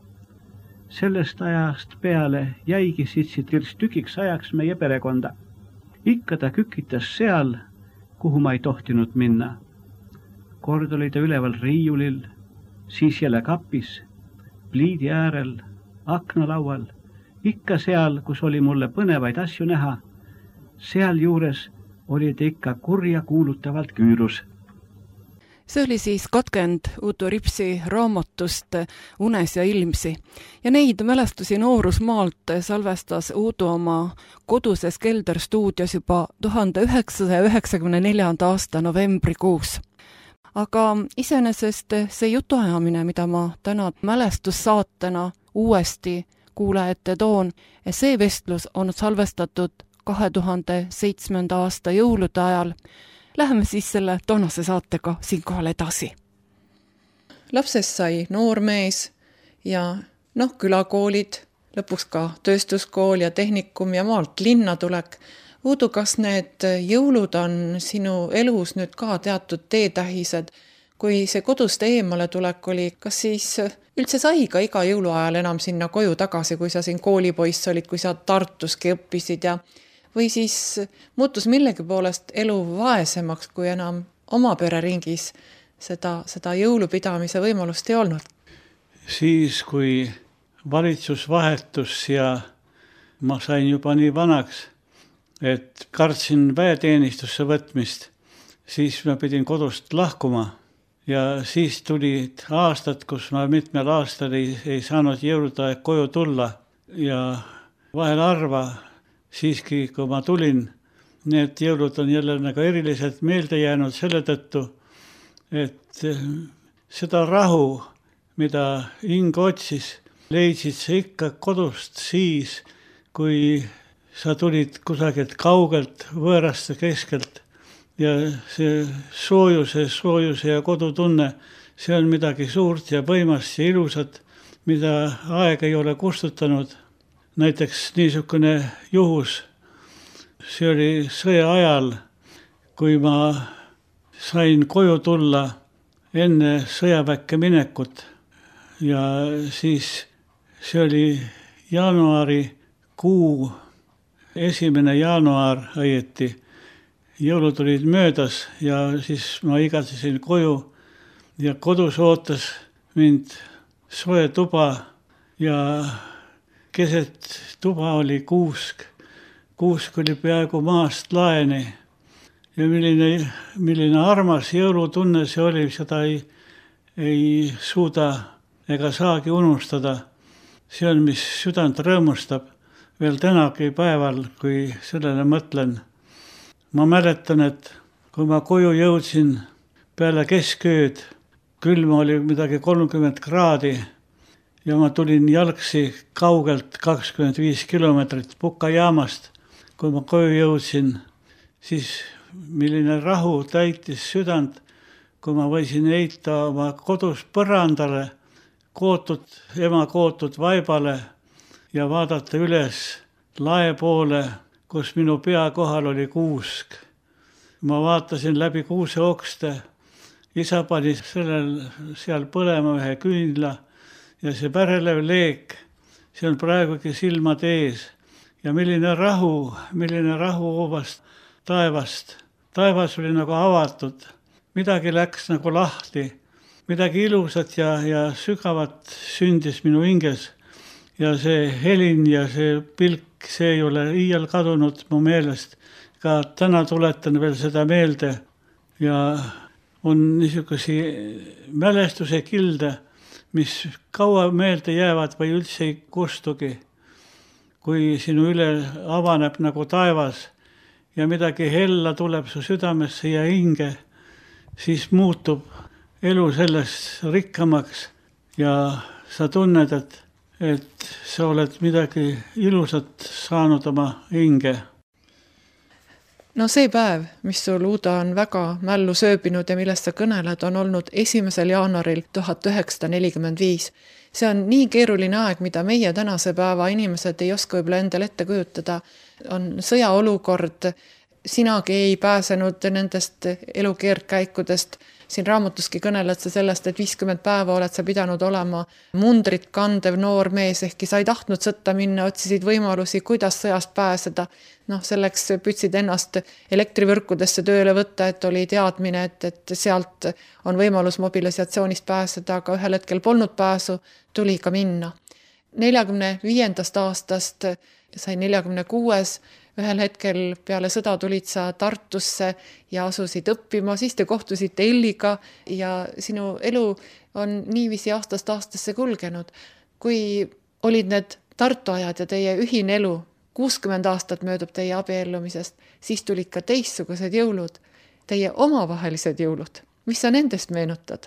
[SPEAKER 2] Sellest ajast peale jäigi sitsi tirs tükiks ajaks meie perekonda. Ikka ta kükitas seal, kuhu ma ei tohtinud minna. Kord oli ta üleval riiulil, siis jälle kapis, pliidi äärel, aknalaual, ikka seal, kus oli mulle põnevaid asju näha. Seal juures oli ta ikka kurja kuulutavalt küürus.
[SPEAKER 1] See oli siis katkend Uudo Ripsi raamatust Unes ja ilmsi. Ja neid mälestusi noorusmaalt salvestas Uudo oma koduses kelderstuudios juba tuhande üheksasaja üheksakümne neljanda aasta novembrikuus. Aga iseenesest see jutuajamine, mida ma täna mälestussaatena uuesti kuulajate toon, see vestlus on salvestatud kahe tuhande seitsmenda aasta jõulude ajal. Läheme siis selle toonase saatega siinkohal edasi.
[SPEAKER 5] Lapsest sai noormees ja noh, külakoolid, lõpuks ka tööstuskool ja tehnikum ja maalt linna tulek. Uudo, kas need jõulud on sinu elus nüüd ka teatud teetähised? Kui see kodust eemale tulek oli, kas siis üldse sai ka iga jõuluajal enam sinna koju tagasi, kui sa siin koolipoiss olid, kui sa Tartuski õppisid ja või siis muutus millegi poolest elu vaesemaks, kui enam oma pereringis seda, seda jõulupidamise võimalust ei olnud?
[SPEAKER 3] Siis, kui valitsus vahetus ja ma sain juba nii vanaks, et kartsin väeteenistusse võtmist, siis ma pidin kodust lahkuma ja siis tulid aastad, kus ma mitmel aastal ei, ei saanud jõulude aeg koju tulla ja vahel arva, siiski, kui ma tulin, need jõulud on jälle nagu eriliselt meelde jäänud selle tõttu, et seda rahu, mida hing otsis, leidsid sa ikka kodust siis, kui sa tulid kusagilt kaugelt võõraste keskelt ja see soojuse, soojuse ja kodutunne, see on midagi suurt ja võimast ja ilusat, mida aeg ei ole kustutanud. Näiteks niisugune juhus, see oli sõja ajal, kui ma sain koju tulla enne sõjaväkke minekut ja siis see oli jaanuari kuu, esimene jaanuar õieti, jõulud olid möödas ja siis ma igatsesin koju ja kodus ootas mind soe tuba ja keset tuba oli kuusk. Kuusk oli peaaegu maast laeni ja milline, milline armas jõulutunne see oli, seda ei, ei suuda ega saagi unustada. See on, mis südant rõõmustab. veel tänagi päeval, kui sellele mõtlen. Ma mäletan, et kui ma koju jõudsin peale keskööd, külm oli midagi kolmkümmend kraadi ja ma tulin jalgsi kaugelt kakskümmend viis kilomeetrit Pukajaamast. Kui ma koju jõudsin, siis milline rahu täitis südant, kui ma võisin heita oma kodus põrandale, kootud, ema kootud vaibale ja vaadata üles lae poole, kus minu pea kohal oli kuusk. Ma vaatasin läbi kuuseokste, isa pani sellel, seal põlema ühe küünla ja see pärelev leek, see on praegugi silmad ees. Ja milline rahu, milline rahu hoovast taevast. Taevas oli nagu avatud, midagi läks nagu lahti, midagi ilusat ja, ja sügavat sündis minu hinges. Ja see helin ja see pilk, see ei ole iial kadunud mu meelest. Ka täna tuletan veel seda meelde ja on niisugusi mälestuse kilde, mis kaua meelde jäävad või üldse ei kustugi. Kui sinu üle avaneb nagu taevas ja midagi hella tuleb su südamesse ja hinge, siis muutub elu sellest rikkamaks ja sa tunned, et, et sa oled midagi ilusat saanud oma hinge.
[SPEAKER 5] No see päev, mis sul, Uudo, on väga mällu sööbinud ja millest sa kõneled, on olnud esimesel jaanuaril tuhat üheksasada nelikümmend viis. See on nii keeruline aeg, mida meie tänase päeva inimesed ei oska võib-olla endale ette kujutada. On sõjaolukord, sinagi ei pääsenud nendest elukeerdkäikudest. Siin raamatuski kõneled sa sellest, et viiskümmend päeva oled sa pidanud olema mundrit kandev noor mees, ehkki sa ei tahtnud sõtta minna, otsisid võimalusi, kuidas sõjast pääseda. Noh, selleks püüdsid ennast elektrivõrkudesse tööle võtta, et oli teadmine, et, et sealt on võimalus mobilisatsioonist pääseda, aga ühel hetkel polnud pääsu, tuli ka minna. neljakümne viiendast aastast sai neljakümne kuues, ühel hetkel peale sõda tulid sa Tartusse ja asusid õppima, siis te kohtusite Elliga ja sinu elu on niiviisi aastast aastasse kulgenud. Kui olid need Tartu ajad ja teie ühine elu, kuuskümmend aastat möödub teie abiellumisest, siis tulid ka teistsugused jõulud, teie omavahelised jõulud. Mis sa nendest meenutad?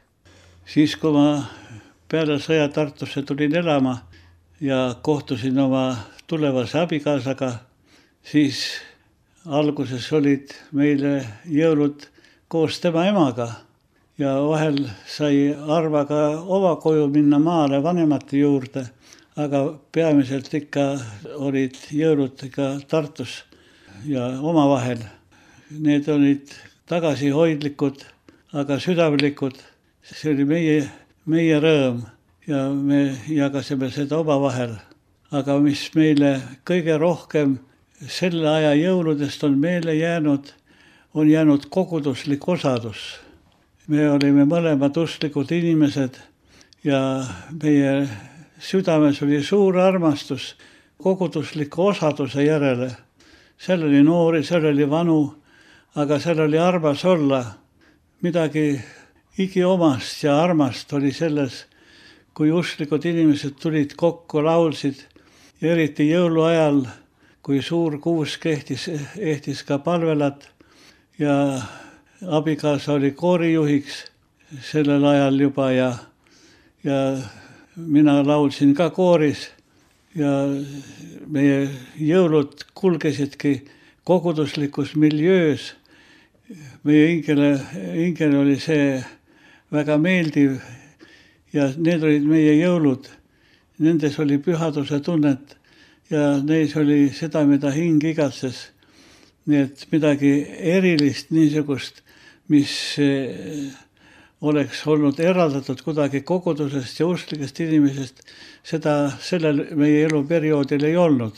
[SPEAKER 3] Siis, kui ma peale sõja Tartusse tulin elama ja kohtusin oma tulevase abikaasaga, siis alguses olid meile jõulud koos tema emaga ja vahel sai Arva ka oma koju minna maale vanemate juurde, aga peamiselt ikka olid jõulud ikka Tartus ja omavahel. Need olid tagasihoidlikud, aga südamlikud. See oli meie, meie rõõm ja me jagasime seda omavahel. Aga mis meile kõige rohkem selle aja jõuludest on meile jäänud, on jäänud koguduslik osadus. Me olime mõlemad usklikud inimesed ja meie südames oli suur armastus kogudusliku osaduse järele. Seal oli noori, seal oli vanu, aga seal oli armas olla. Midagi igiomast ja armast oli selles, kui usklikud inimesed tulid kokku, laulsid, eriti jõuluajal, kui suur kuus kehtis, ehtis ka palvelat ja abikaasa oli koorijuhiks sellel ajal juba ja, ja mina laulsin ka kooris ja meie jõulud kulgesidki koguduslikus miljöös. Meie hingele, hingele oli see väga meeldiv ja need olid meie jõulud. Nendes oli pühaduse tunnet ja neis oli seda, mida hing igatses. Nii et midagi erilist niisugust, mis oleks olnud eraldatud kuidagi kogudusest ja usklikest inimesest, seda sellel meie eluperioodil ei olnud.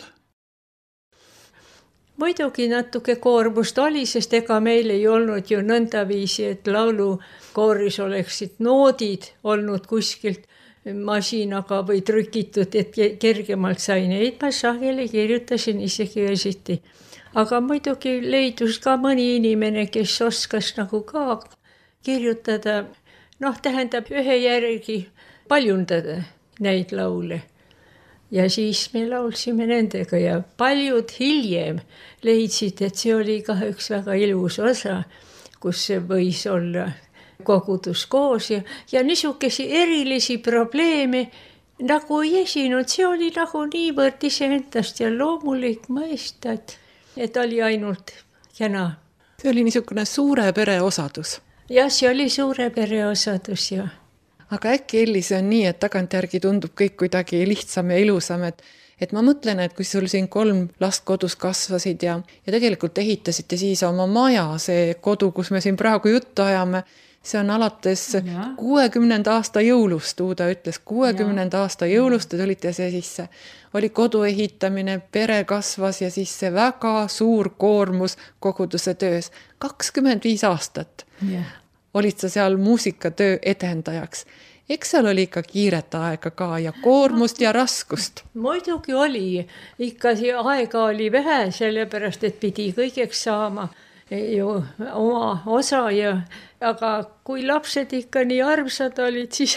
[SPEAKER 4] Muidugi natuke koormust oli, sest ega meil ei olnud ju nõndaviisi, et laulukooris oleksid noodid olnud kuskilt masinaga või trükitud, et kergemalt sai neid. Ma sageli kirjutasin isegi öösiti. Aga muidugi leidus ka mõni inimene, kes oskas nagu ka kirjutada, noh, tähendab ühe järgi paljundada neid laule. ja siis me laulsime nendega ja paljud hiljem leidsid, et see oli ka üks väga ilus osa, kus võis olla kogudus koos ja, ja niisuguse erilisi probleeme nagu ei esinud, see oli nagu niivõrd iseendast ja loomulik mõista, et, et oli ainult kena.
[SPEAKER 5] See oli niisugune suure pere osadus.
[SPEAKER 4] Jah, see oli suure pere osadus, jah.
[SPEAKER 5] Aga äkki, Elli, see on nii, et tagantjärgi tundub kõik kuidagi lihtsam ja ilusam, et, et ma mõtlen, et kui sul siin kolm last kodus kasvasid ja, ja tegelikult ehitasite siis oma maja, see kodu, kus me siin praegu juttu ajame, see on alates kuuekümnenda aasta jõulust, Uuda ütles, kuuekümnenda aasta jõulust te tulite see sisse. Oli kodu ehitamine, pere kasvas ja siis see väga suur koormus koguduse töös. kakskümmend viis aastat yeah. olid sa seal muusikatöö edendajaks. Eks seal oli ikka kiiret aega ka ja koormust ja raskust.
[SPEAKER 4] Muidugi oli. Ikka aega oli vähe, sellepärast, et pidi kõigeks saama ju oma osa ja aga kui lapsed ikka nii armsad olid, siis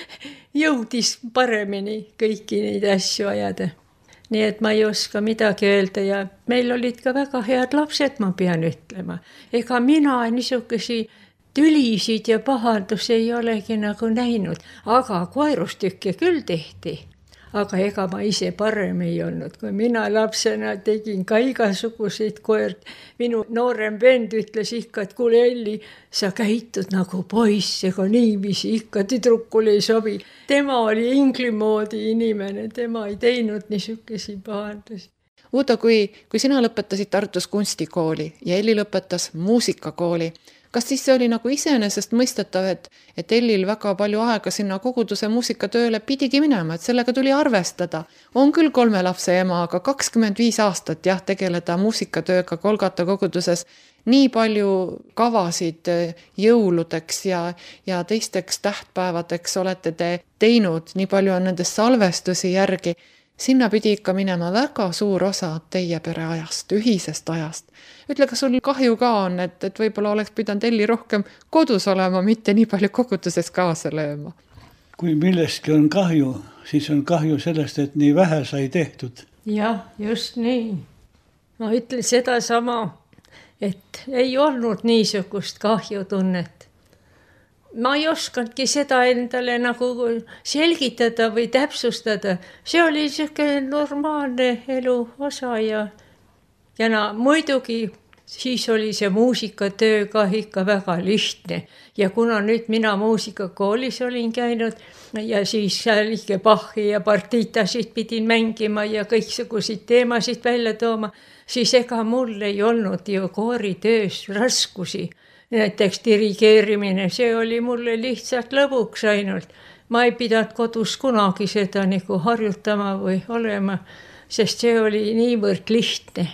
[SPEAKER 4] jõudis paremini kõiki neid asju ajada. Nii et ma ei oska midagi öelda ja meil olid ka väga head lapsed, ma pean ütlema. Ega mina niisugesi tülisid ja pahandus ei olegi nagu näinud, aga koerustükke küll tehti. Aga ega ma ise parem ei olnud, kui mina lapsena tegin ka igasuguseid koert. Minu noorem vend ütles ikka, et kuule Elli, sa käitud nagu poiss, ega niiviisi ikka tüdrukule ei sobi. Tema oli inglimoodi inimene, tema ei teinud niisugesi pahandusi.
[SPEAKER 5] Uudo, kui, kui sina lõpetasid Tartus kunstikooli ja Elli lõpetas muusikakooli, kas siis see oli nagu iseenesest mõistetav, et, et Ellil väga palju aega sinna koguduse muusikatööle pidigi minema, et sellega tuli arvestada. On küll kolme lapse ema, aga kakskümmend viis aastat jah, tegeleda muusikatööga Kolgata koguduses. Nii palju kavasid jõuludeks ja, ja teisteks tähtpäevadeks olete te teinud, nii palju on nendest salvestusi järgi. Sinna pidi ikka minema väga suur osa teie pere ajast, ühisest ajast. Ütle, kas sul kahju ka on, et, et võib-olla oleks pidanud Elli rohkem kodus olema, mitte nii palju koguduses kaasa lööma?
[SPEAKER 3] Kui millestki on kahju, siis on kahju sellest, et nii vähe sai tehtud.
[SPEAKER 4] Jah, just nii. Ma ütlen seda sama, et ei olnud niisugust kahjutunnet. Ma ei oskanudki seda endale nagu selgitada või täpsustada. See oli selline normaalne elu osa ja, ja na, muidugi siis oli see muusikatöö ka ikka väga lihtne. Ja kuna nüüd mina muusikakoolis olin käinud ja siis seal ikka Bachi ja partiitasid pidin mängima ja kõiksuguseid teemasid välja tooma, siis ega mul ei olnud ju kooritöös raskusi. Näiteks dirigeerimine, see oli mulle lihtsalt lõbuks ainult. Ma ei pidanud kodus kunagi seda nagu harjutama või olema, sest see oli niivõrd lihtne.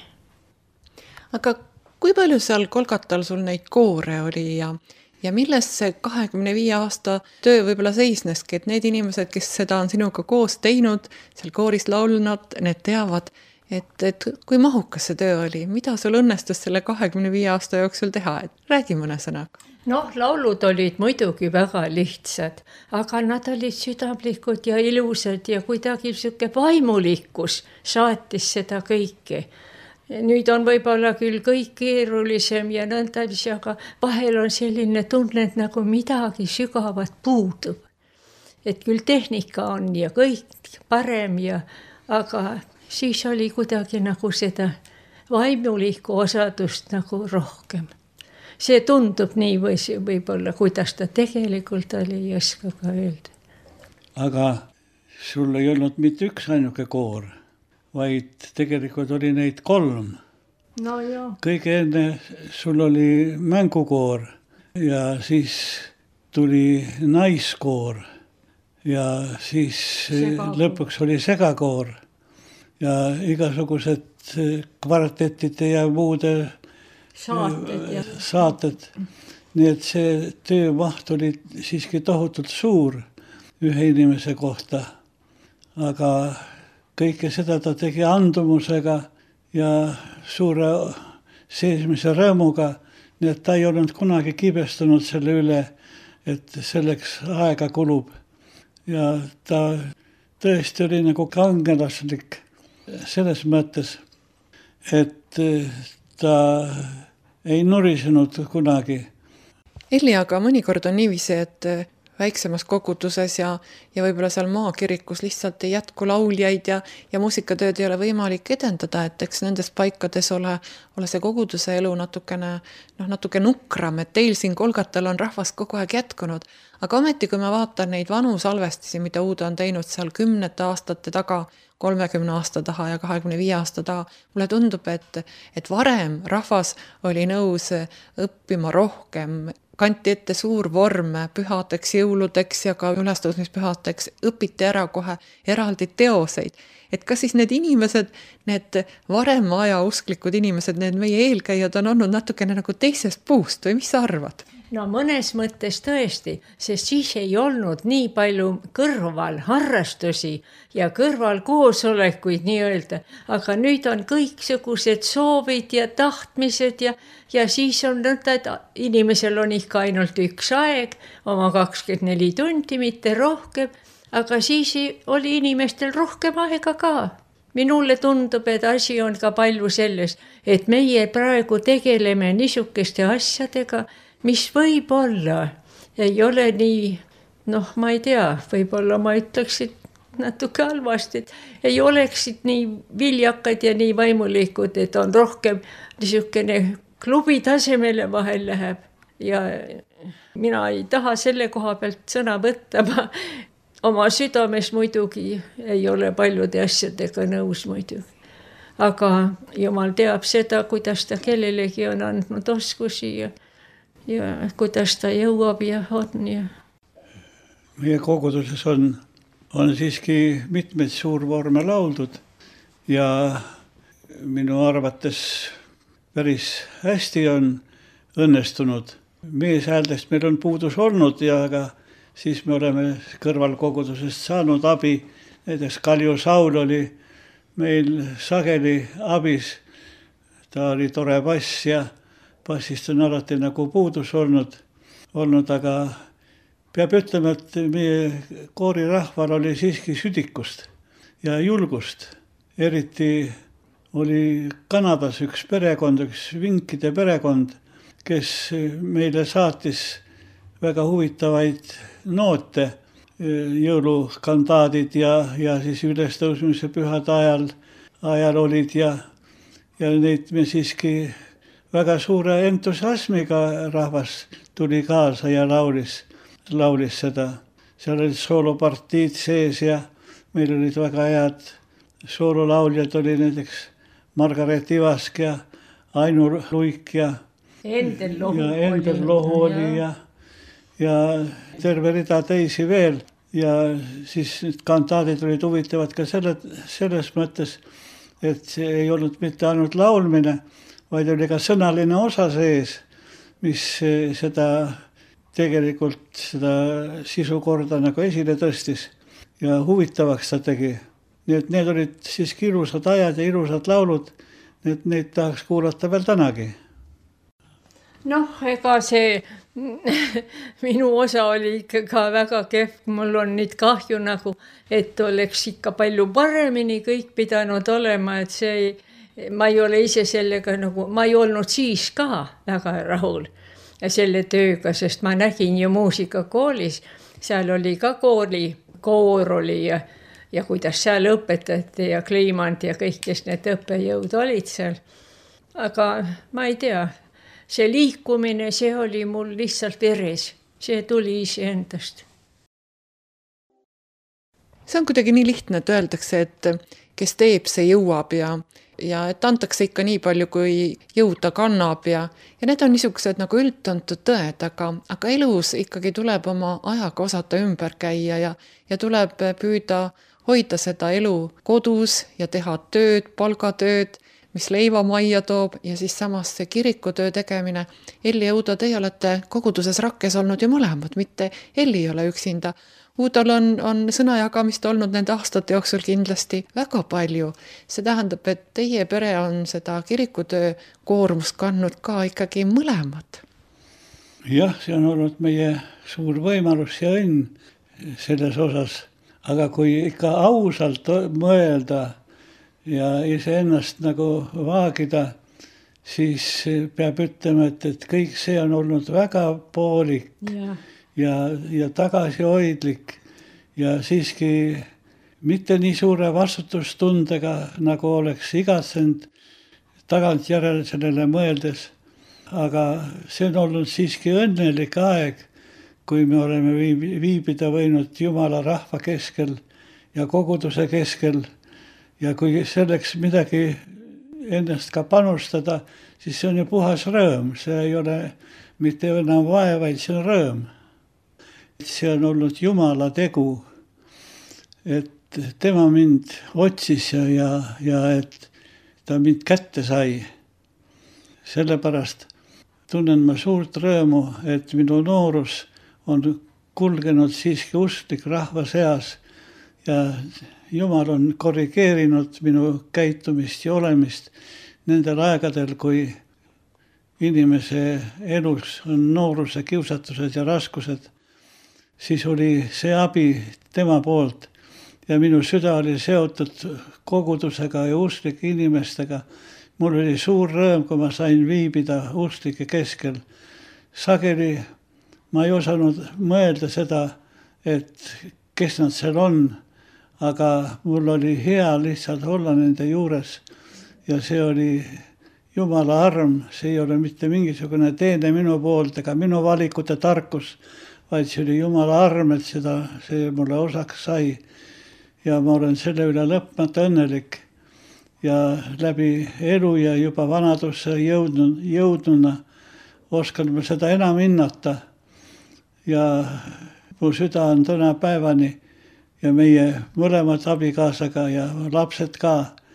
[SPEAKER 5] Aga kui palju seal Kolgatal sul neid koore oli ja, ja millest see kahekümne viie aasta töö võib-olla seisneski, et need inimesed, kes seda on sinuga koos teinud, seal kooris laulnud, need teavad, et, et kui mahukas see töö oli, mida sul õnnestus selle kahekümne viie aasta jooksul teha, et räägi mõne sõnaga.
[SPEAKER 4] Noh, laulud olid muidugi väga lihtsad, aga nad olid südamlikud ja ilusad ja kuidagi selline vaimulikkus saatis seda kõike. Nüüd on võib-olla küll kõik keerulisem ja nõnda, aga vahel on selline tunne, et nagu midagi sügavat puudub. Et küll tehnika on ja kõik parem, ja, aga siis oli kuidagi nagu seda vaimulikku osadust nagu rohkem. See tundub nii või võib-olla, kuidas ta tegelikult oli, ei oska ka öelda.
[SPEAKER 3] Aga sul ei olnud mitte üks ainuke koor, vaid tegelikult oli neid kolm.
[SPEAKER 4] No joo.
[SPEAKER 3] Kõige enne sul oli mängukoor ja siis tuli naiskoor ja siis segakoor. Lõpuks oli segakoor ja igasugused kvartetite ja muude
[SPEAKER 4] saated, ja.
[SPEAKER 3] saated. Nii et see töömaht oli siiski tohutult suur ühe inimese kohta, aga kõike seda ta tegi andumusega ja suure seesmise rõõmuga, nii et ta ei olnud kunagi kibestunud selle üle, et selleks aega kulub. Ja ta tõesti oli nagu kangelaslik selles mõttes, et ta ei nurisenud kunagi.
[SPEAKER 5] Elli, aga mõnikord on niiviisi, et väiksemas koguduses ja, ja võib-olla seal maakirikus lihtsalt ei jätku lauljaid ja, ja muusikatööd ei ole võimalik edendada, et eks nendes paikades ole, ole see koguduse elu natukene, noh, natuke nukram, et teil siin Kolgatal on rahvast kogu aeg jätkunud. Aga ometi, kui ma vaatan neid vanu salvestisi, mida Uudo on teinud seal kümnete aastate taga, kolmekümne aasta taha ja kahekümne viie aasta taha, mulle tundub, et, et varem rahvas oli nõus õppima rohkem, kanti ette suur vorm pühadeks, jõuludeks ja ka ülestõusmispühadeks, õpiti ära kohe eraldi teoseid. Et kas siis need inimesed, need varem aja usklikud inimesed, need meie eelkäijad on olnud natukene nagu teisest puust või mis sa arvad?
[SPEAKER 4] No mõnes mõttes tõesti, sest siis ei olnud nii palju kõrval harrastusi ja kõrval koosolekuid nii-öelda, aga nüüd on kõiksugused soovid ja tahtmised ja, ja siis on nõnda, et inimesel on ikka ainult üks aeg, oma kakskümmend neli tundi, mitte rohkem, aga siis oli inimestel rohkem aega ka. Minule tundub, et asi on ka palju selles, et meie praegu tegeleme niisugeste asjadega, mis võib-olla ei ole nii, noh, ma ei tea, võib-olla ma ütleksin natuke halvasti, et ei oleksid nii viljakad ja nii vaimulikud, et on rohkem niisugune klubi tasemele vahel läheb. Ja mina ei taha selle koha pealt sõna võtta, ma oma südames muidugi ei ole paljude asjadega nõus muidugi. Aga Jumal teab seda, kuidas ta kellelegi on andnud oskusi ja ja kuidas ta jõuab ja on. Ja.
[SPEAKER 3] Meie koguduses on, on siiski mitmeid suurvorme lauldud ja minu arvates päris hästi on õnnestunud. Meeshääldest meil on puudus olnud ja aga siis me oleme kõrvalkogudusest saanud abi. Näiteks Kalju Saul oli meil sageli abis. Ta oli tore bass ja bassist on alati nagu puudus olnud, olnud, aga peab ütlema, et meie koorirahval oli siiski südikust ja julgust. Eriti oli Kanadas üks perekond, üks Vinkide perekond, kes meile saatis väga huvitavaid noote, jõulukantaadid ja, ja siis ülestõusmise pühade ajal, ajal olid ja, ja neid me siiski väga suure entusiasmiga rahvas tuli kaasa ja laulis, laulis seda. Seal olid soolopartiid sees ja meil olid väga head soololauljad, oli näiteks Margaret Ivask ja Ainu Luik ja
[SPEAKER 4] Endel Lohu,
[SPEAKER 3] ja, Endel Lohu oli ja, ja terve rida teisi veel. Ja siis need kantaadid olid huvitavad ka selle, selles mõttes, et see ei olnud mitte ainult laulmine, vaid oli ka sõnaline osa sees, mis seda tegelikult seda sisukorda nagu esile tõstis ja huvitavaks ta tegi. Nii et need olid siiski ilusad ajad ja ilusad laulud, need, neid tahaks kuulata veel tänagi.
[SPEAKER 4] Noh, ega see minu osa oli ikka ka väga kehv, mul on nüüd kahju nagu, et oleks ikka palju paremini kõik pidanud olema, et see ei ma ei ole ise sellega nagu, ma ei olnud siis ka väga rahul selle tööga, sest ma nägin ju muusikakoolis, seal oli ka kooli, koor oli ja, ja kuidas seal õpetati ja Kliimand ja kõik, kes need õppejõud olid seal. Aga ma ei tea, see liikumine, see oli mul lihtsalt veres, see tuli ise endast.
[SPEAKER 5] See on kuidagi nii lihtne, et öeldakse, et kes teeb, see jõuab ja ja et antakse ikka nii palju, kui jõuda kannab ja, ja need on niisugused nagu üldtuntud tõed, aga, aga elus ikkagi tuleb oma ajaga osata ümber käia ja, ja tuleb püüda hoida seda elu kodus ja teha tööd, palgatööd, mis leiva majja toob ja siis samas see kirikutöö tegemine. Elli ja Uudo, teie olete koguduses Rakkes olnud ju mõlemad, mitte Elli ei ole üksinda. Uudol on, on sõnajagamist olnud nende aastate jooksul kindlasti väga palju. See tähendab, et teie pere on seda kirikutöö koormust kandnud ka ikkagi mõlemad.
[SPEAKER 3] Jah, see on olnud meie suur võimalus ja õnn selles osas. aga kui ikka ausalt mõelda ja iseennast nagu vaagida, siis peab ütlema, et, et kõik see on olnud väga poolik ja, ja, ja tagasihoidlik ja siiski mitte nii suure vastutustundega, nagu oleks igatsenud tagantjärele sellele mõeldes. Aga see on olnud siiski õnnelik aeg, kui me oleme viibida võinud Jumala rahva keskel ja koguduse keskel ja kui selleks midagi ennast ka panustada, siis see on ju puhas rõõm, see ei ole mitte enam vae, vaid see on rõõm. See on olnud Jumala tegu, et tema mind otsis ja, ja, ja et ta mind kätte sai. Sellepärast tunnen ma suurt rõõmu, et minu noorus on kulgenud siiski usklik rahva seas ja Jumal on korrigeerinud minu käitumist ja olemist nendel aegadel, kui inimese elus on nooruse kiusatused ja raskused, siis oli see abi tema poolt ja minu süda oli seotud kogudusega ja usklike inimestega. Mul oli suur rõõm, kui ma sain viibida usklike keskel. Sageli ma ei osanud mõelda seda, et kes nad seal on, aga mul oli hea lihtsalt olla nende juures ja see oli Jumala arm, see ei ole mitte mingisugune teene minu poolt ega minu valikute tarkus, vaid see oli Jumala arm, et seda, see mulle osaks sai ja ma olen selle üle lõpmata õnnelik ja läbi elu ja juba vanadusse jõudnud, jõudnuna oskan ma seda enam hinnata ja mu süda on täna päevani ja meie mõlemad abikaasaga ja lapsed ka.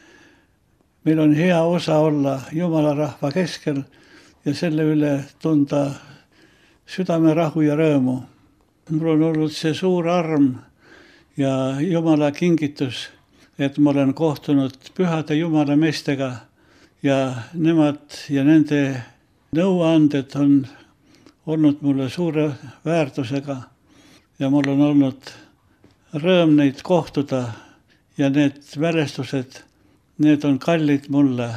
[SPEAKER 3] Meil on hea osa olla Jumala rahva keskel ja selle üle tunda südamerahu ja rõõmu. Mul on olnud see suur arm ja Jumala kingitus, et ma olen kohtunud pühade Jumala meestega ja nemad ja nende nõuanded on olnud mulle suure väärtusega ja mul on olnud rõõm neid kohtuda ja need mälestused, need on kallid mulle.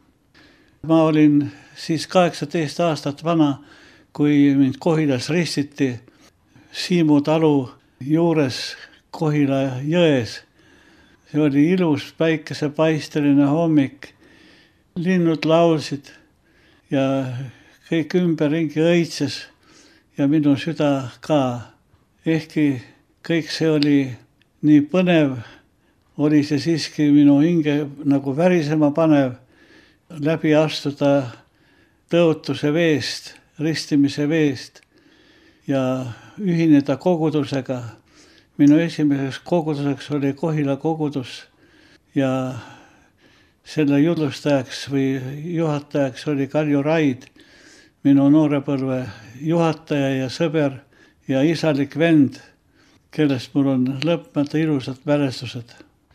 [SPEAKER 3] Ma olin siis kaheksateist aastat vana, kui mind Kohilas ristiti Siimu talu juures Kohila jões. See oli ilus päikesepaisteline hommik, linnud laulsid ja kõik ümberringi õitses ja minu süda ka. Ehkki kõik see oli nii põnev, oli see siiski minu hinge nagu värisema panev läbi astuda tõotuse veest, ristimise veest ja ühineda kogudusega. Minu esimeseks koguduseks oli Kohila kogudus ja selle jutlustajaks või juhatajaks oli Kalju Raid, minu noorepõlve juhataja ja sõber ja isalik vend, kellest mul on lõpmata ilusad mälestused.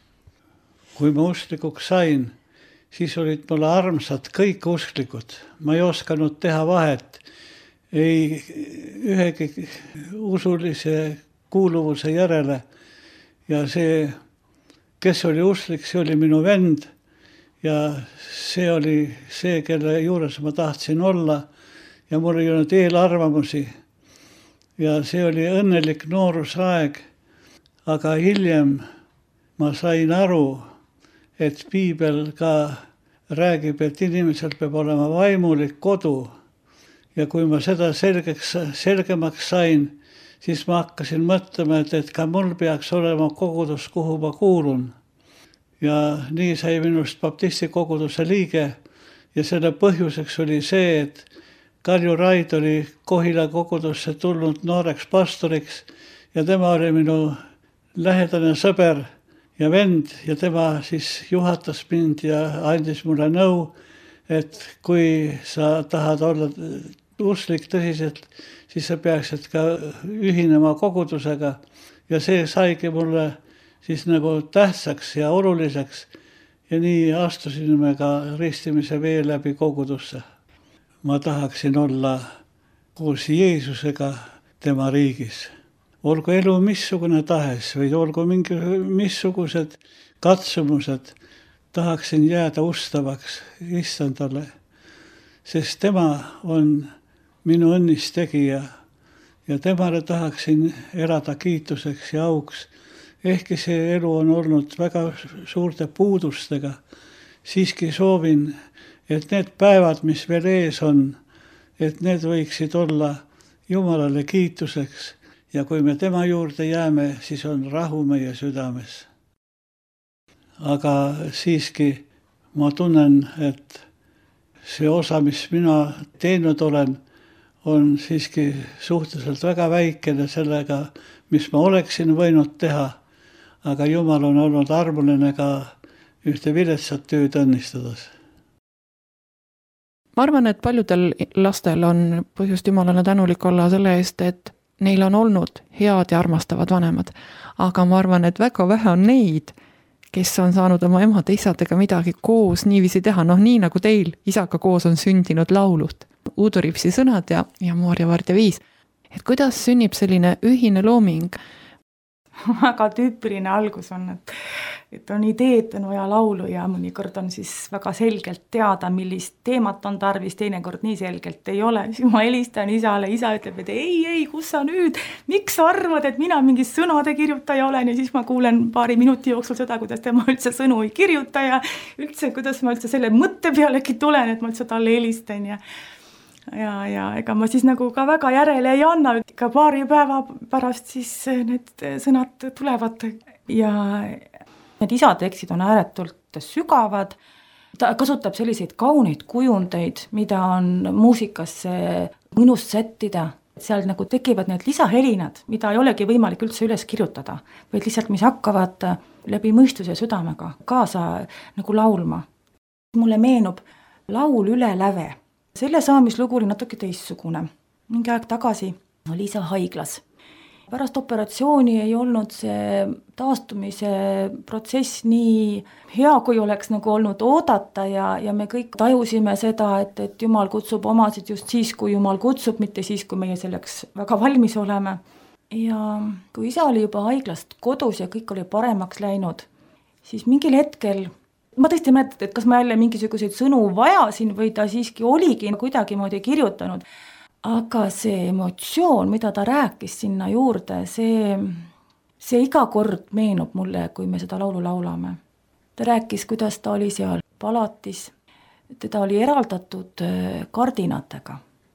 [SPEAKER 3] Kui ma usklikuks sain, siis olid mulle armsad kõik usklikud. Ma ei osanud teha vahet ei ühegi usulise kuuluvuse järele ja see, kes oli usklik, see oli minu vend ja see oli see, kelle juures ma tahtsin olla ja mul ei olnud eelarvamusi ja see oli õnnelik noorusaeg, aga hiljem ma sain aru, et piibel ka räägib, et inimesel peab olema vaimulik kodu ja kui ma seda selgeks, selgemaks sain, siis ma hakkasin mõtlema, et, et ka mul peaks olema kogudus, kuhu ma kuulun. Ja nii sai minust baptisti koguduse liige ja selle põhjuseks oli see, et Kalju Raid oli Kohila kogudusse tulnud nooreks pastoriks ja tema oli minu lähedane sõber ja vend ja tema siis juhatas mind ja andis mulle nõu, et kui sa tahad olla usklik tõsiselt, siis sa peaksid ka ühinema kogudusega ja see saigi mulle siis nagu tähtsaks ja oluliseks ja nii astusime ka ristimise vee läbi kogudusse. Ma tahaksin olla koos Jeesusega tema riigis. olgu elu missugune tahes või olgu mingi missugused katsumused, tahaksin jääda ustavaks Issandale, sest tema on minu õnnis tegija ja temale tahaksin elada kiituseks ja auks. Ehkki see elu on olnud väga suurte puudustega, siiski soovin, et need päevad, mis veel ees on, et need võiksid olla Jumalale kiituseks ja kui me tema juurde jääme, siis on rahu meie südames. Aga siiski ma tunnen, et see osa, mis mina teinud olen, on siiski suhteliselt väga väikene sellega, mis ma oleksin võinud teha, aga Jumal on olnud armuline ka ühte viletsat tööd õnnistades.
[SPEAKER 5] Ma arvan, et paljudel lastel on põhjust Jumalale tänulik olla selle eest, et neil on olnud head ja armastavad vanemad. Aga ma arvan, et väga vähe on neid, kes on saanud oma emade isadega midagi koos niiviisi teha. Noh, nii nagu teil isaga koos on sündinud laulud, Uudo Ripsi sõnad ja, ja Maarja Vardja viis. Et kuidas sünnib selline ühine looming?
[SPEAKER 6] Väga tüüpiline algus on, et, et on ideed, on vaja laulu ja mõnikord on siis väga selgelt teada, millist teemat on tarvis, teinekord nii selgelt ei ole. Siis ma helistan isale, isa ütleb, et ei, ei, kus sa nüüd, miks sa arvad, et mina mingi sõnade kirjutaja olen ja siis ma kuulen paari minuti jooksul seda, kuidas tema üldse sõnu ei kirjuta ja üldse, kuidas ma üldse selle mõtte pealegi tulen, et ma üldse talle helistan ja Ja, ja ega ma siis nagu ka väga järele ei anna, ka paari päeva pärast siis need sõnad tulevad ja need isatekstid on ääretult sügavad. Ta kasutab selliseid kauneid kujundeid, mida on muusikasse mõnus sättida. Seal nagu tekivad need lisahelinad, mida ei olegi võimalik üldse üles kirjutada, vaid lihtsalt mis hakkavad läbi mõistuse ja südamega kaasa nagu laulma. Mulle meenub laul Üle läve. Selle saamislugu oli natuke teissugune. Mingi aeg tagasi oli isa haiglas. Pärast operatsiooni ei olnud see taastumise protsess nii hea, kui oleks nagu olnud oodata ja, ja me kõik tajusime seda, et, et Jumal kutsub omasid just siis, kui Jumal kutsub, mitte siis, kui meie selleks väga valmis oleme. Ja kui isa oli juba haiglast kodus ja kõik oli paremaks läinud, siis mingil hetkel ma tõesti mäletan, et kas ma jälle mingisuguseid sõnu vajasin või ta siiski oligi kuidagi moodi kirjutanud. Aga see emotsioon, mida ta rääkis sinna juurde, see, see iga kord meenub mulle, kui me seda laulu laulame. Ta rääkis, kuidas ta oli seal palatis, teda oli eraldatud kardinatega.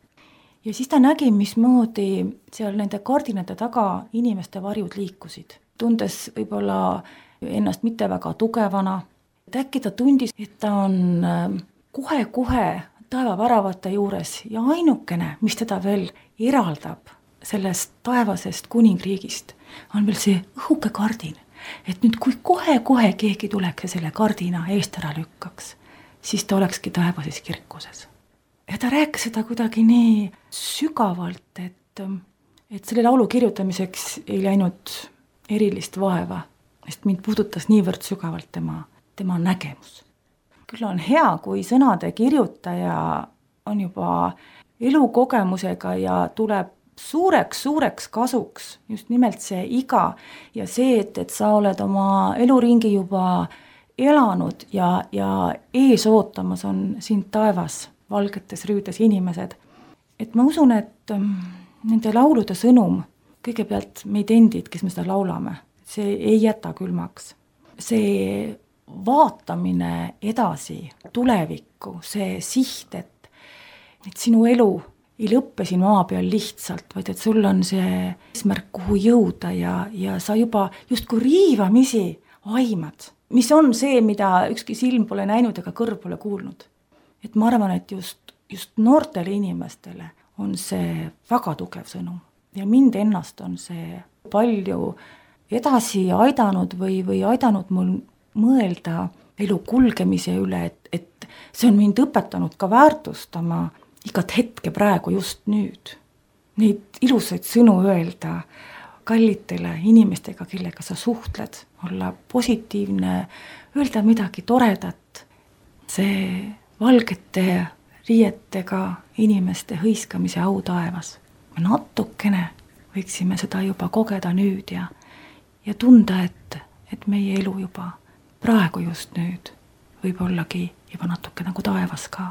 [SPEAKER 6] Ja siis ta nägi, mismoodi seal nende kardinate taga inimeste varjud liikusid. Tundes võib-olla ennast mitte väga tugevana, et äkki ta tundis, et ta on kohe-kohe taevaväravate juures ja ainukene, mis teda veel eraldab sellest taevasest kuningriigist, on veel see õhuke kardin. Et nüüd kui kohe-kohe keegi tuleks ja selle kardina eest ära lükkaks, siis ta olekski taevases kirkuses. Ja ta rääkis seda kuidagi nii sügavalt, et, et selle laulu kirjutamiseks ei läinud erilist vaeva, sest mind puudutas niivõrd sügavalt tema tema nägemus. Küll on hea, kui sõnade kirjutaja on juba elukogemusega ja tuleb suureks-suureks kasuks just nimelt see iga ja see, et, et sa oled oma eluringi juba elanud ja, ja ees ootamas on sind taevas valgetes rüüdes inimesed. Et ma usun, et nende laulude sõnum, kõigepealt meid endid, kes me seda laulame, see ei jäta külmaks. See vaatamine edasi, tulevikku, see siht, et, et sinu elu ei lõppe siin maa peal lihtsalt, vaid et sul on see eesmärk, kuhu jõuda ja, ja sa juba justkui riivamisi aimad, mis on see, mida ükski silm pole näinud ega kõrv pole kuulnud. Et ma arvan, et just, just noortele inimestele on see väga tugev sõnum ja mind ennast on see palju edasi aidanud või, või aidanud mul mõelda elu kulgemise üle, et, et see on mind õpetanud ka väärtustama igat hetke praegu just nüüd. Neid ilusaid sõnu öelda kallitele inimestega, kellega sa suhtled, olla positiivne, öelda midagi toredat. See valgete riietega inimeste hõiskamise au taevas. Natukene võiksime seda juba kogeda nüüd ja, ja tunda, et, et meie elu juba praegu just nüüd võib ollagi juba natuke nagu taevas ka.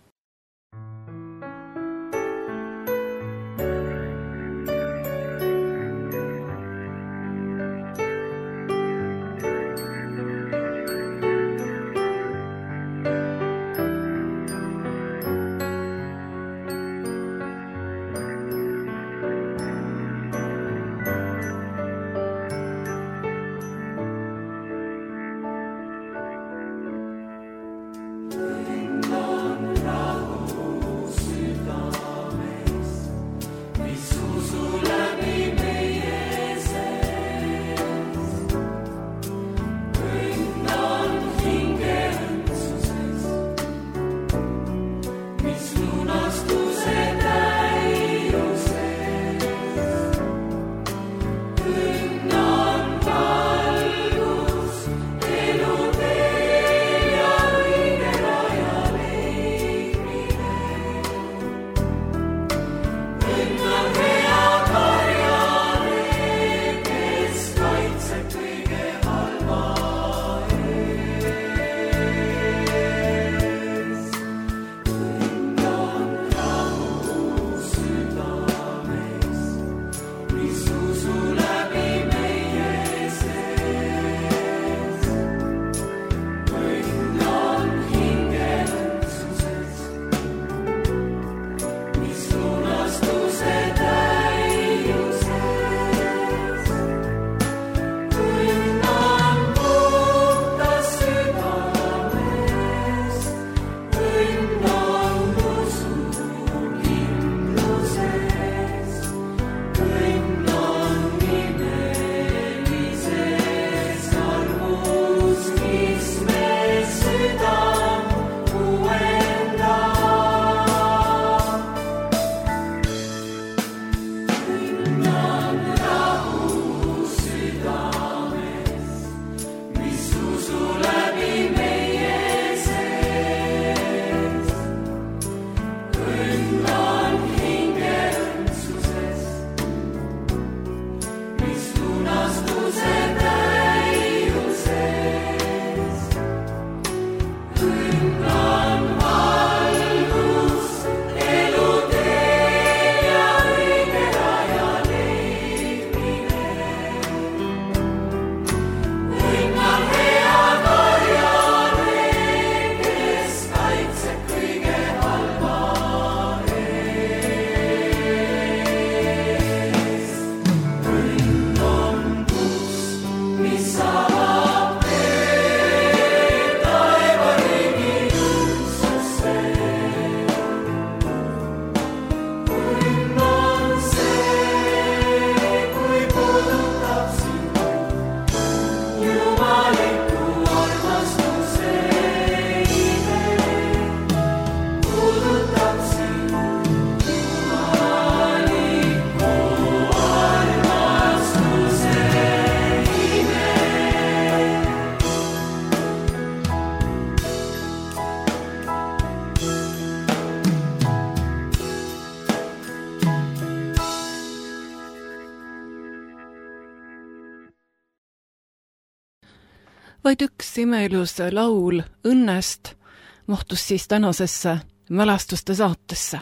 [SPEAKER 1] Vaid üks imeilus laul õnnest mahtus siis tänasesse mälestuste saatesse.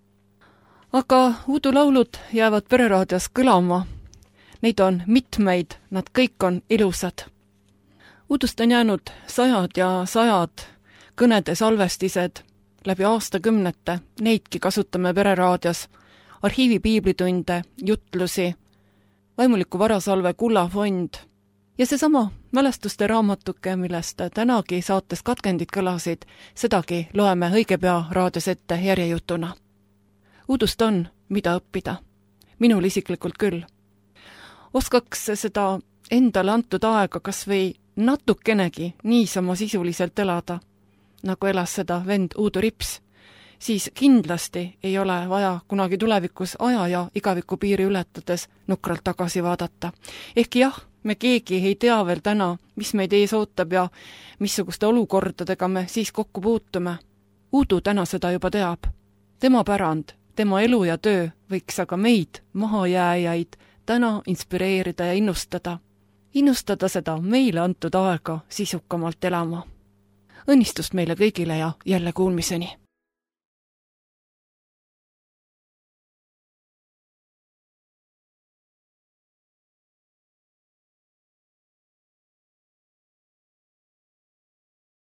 [SPEAKER 1] Aga udulaulud jäävad Pereraadios kõlama. Neid on mitmeid, nad kõik on ilusad. Udust on jäänud sajad ja sajad kõnede salvestised läbi aastakümnete. Neidki kasutame Pereraadios, arhiivi piiblitunde, jutlusi, vaimuliku varasalve Kullafond ja seesama mälestuste raamatuke, millest tänagi saates katkendid kõlasid, sedagi loeme õige pea raadios ette järjejutuna. Udust on, mida õppida. Minul isiklikult küll. Oskaks seda endale antud aega kas või natukenegi niisama sisuliselt elada, nagu elas seda vend Uudo Rips, siis kindlasti ei ole vaja kunagi tulevikus aja ja igaviku piiri ületades nukralt tagasi vaadata. Ehkki jah, me keegi ei tea veel täna, mis meid ees ootab ja missuguste olukordadega me siis kokku puutume. Uudu täna seda juba teab. Tema pärand, tema elu ja töö võiks aga meid, mahajääjaid, täna inspireerida ja innustada. Innustada seda meile antud aega sisukamalt elama. Õnnistust meile kõigile ja jälle kuulmiseni!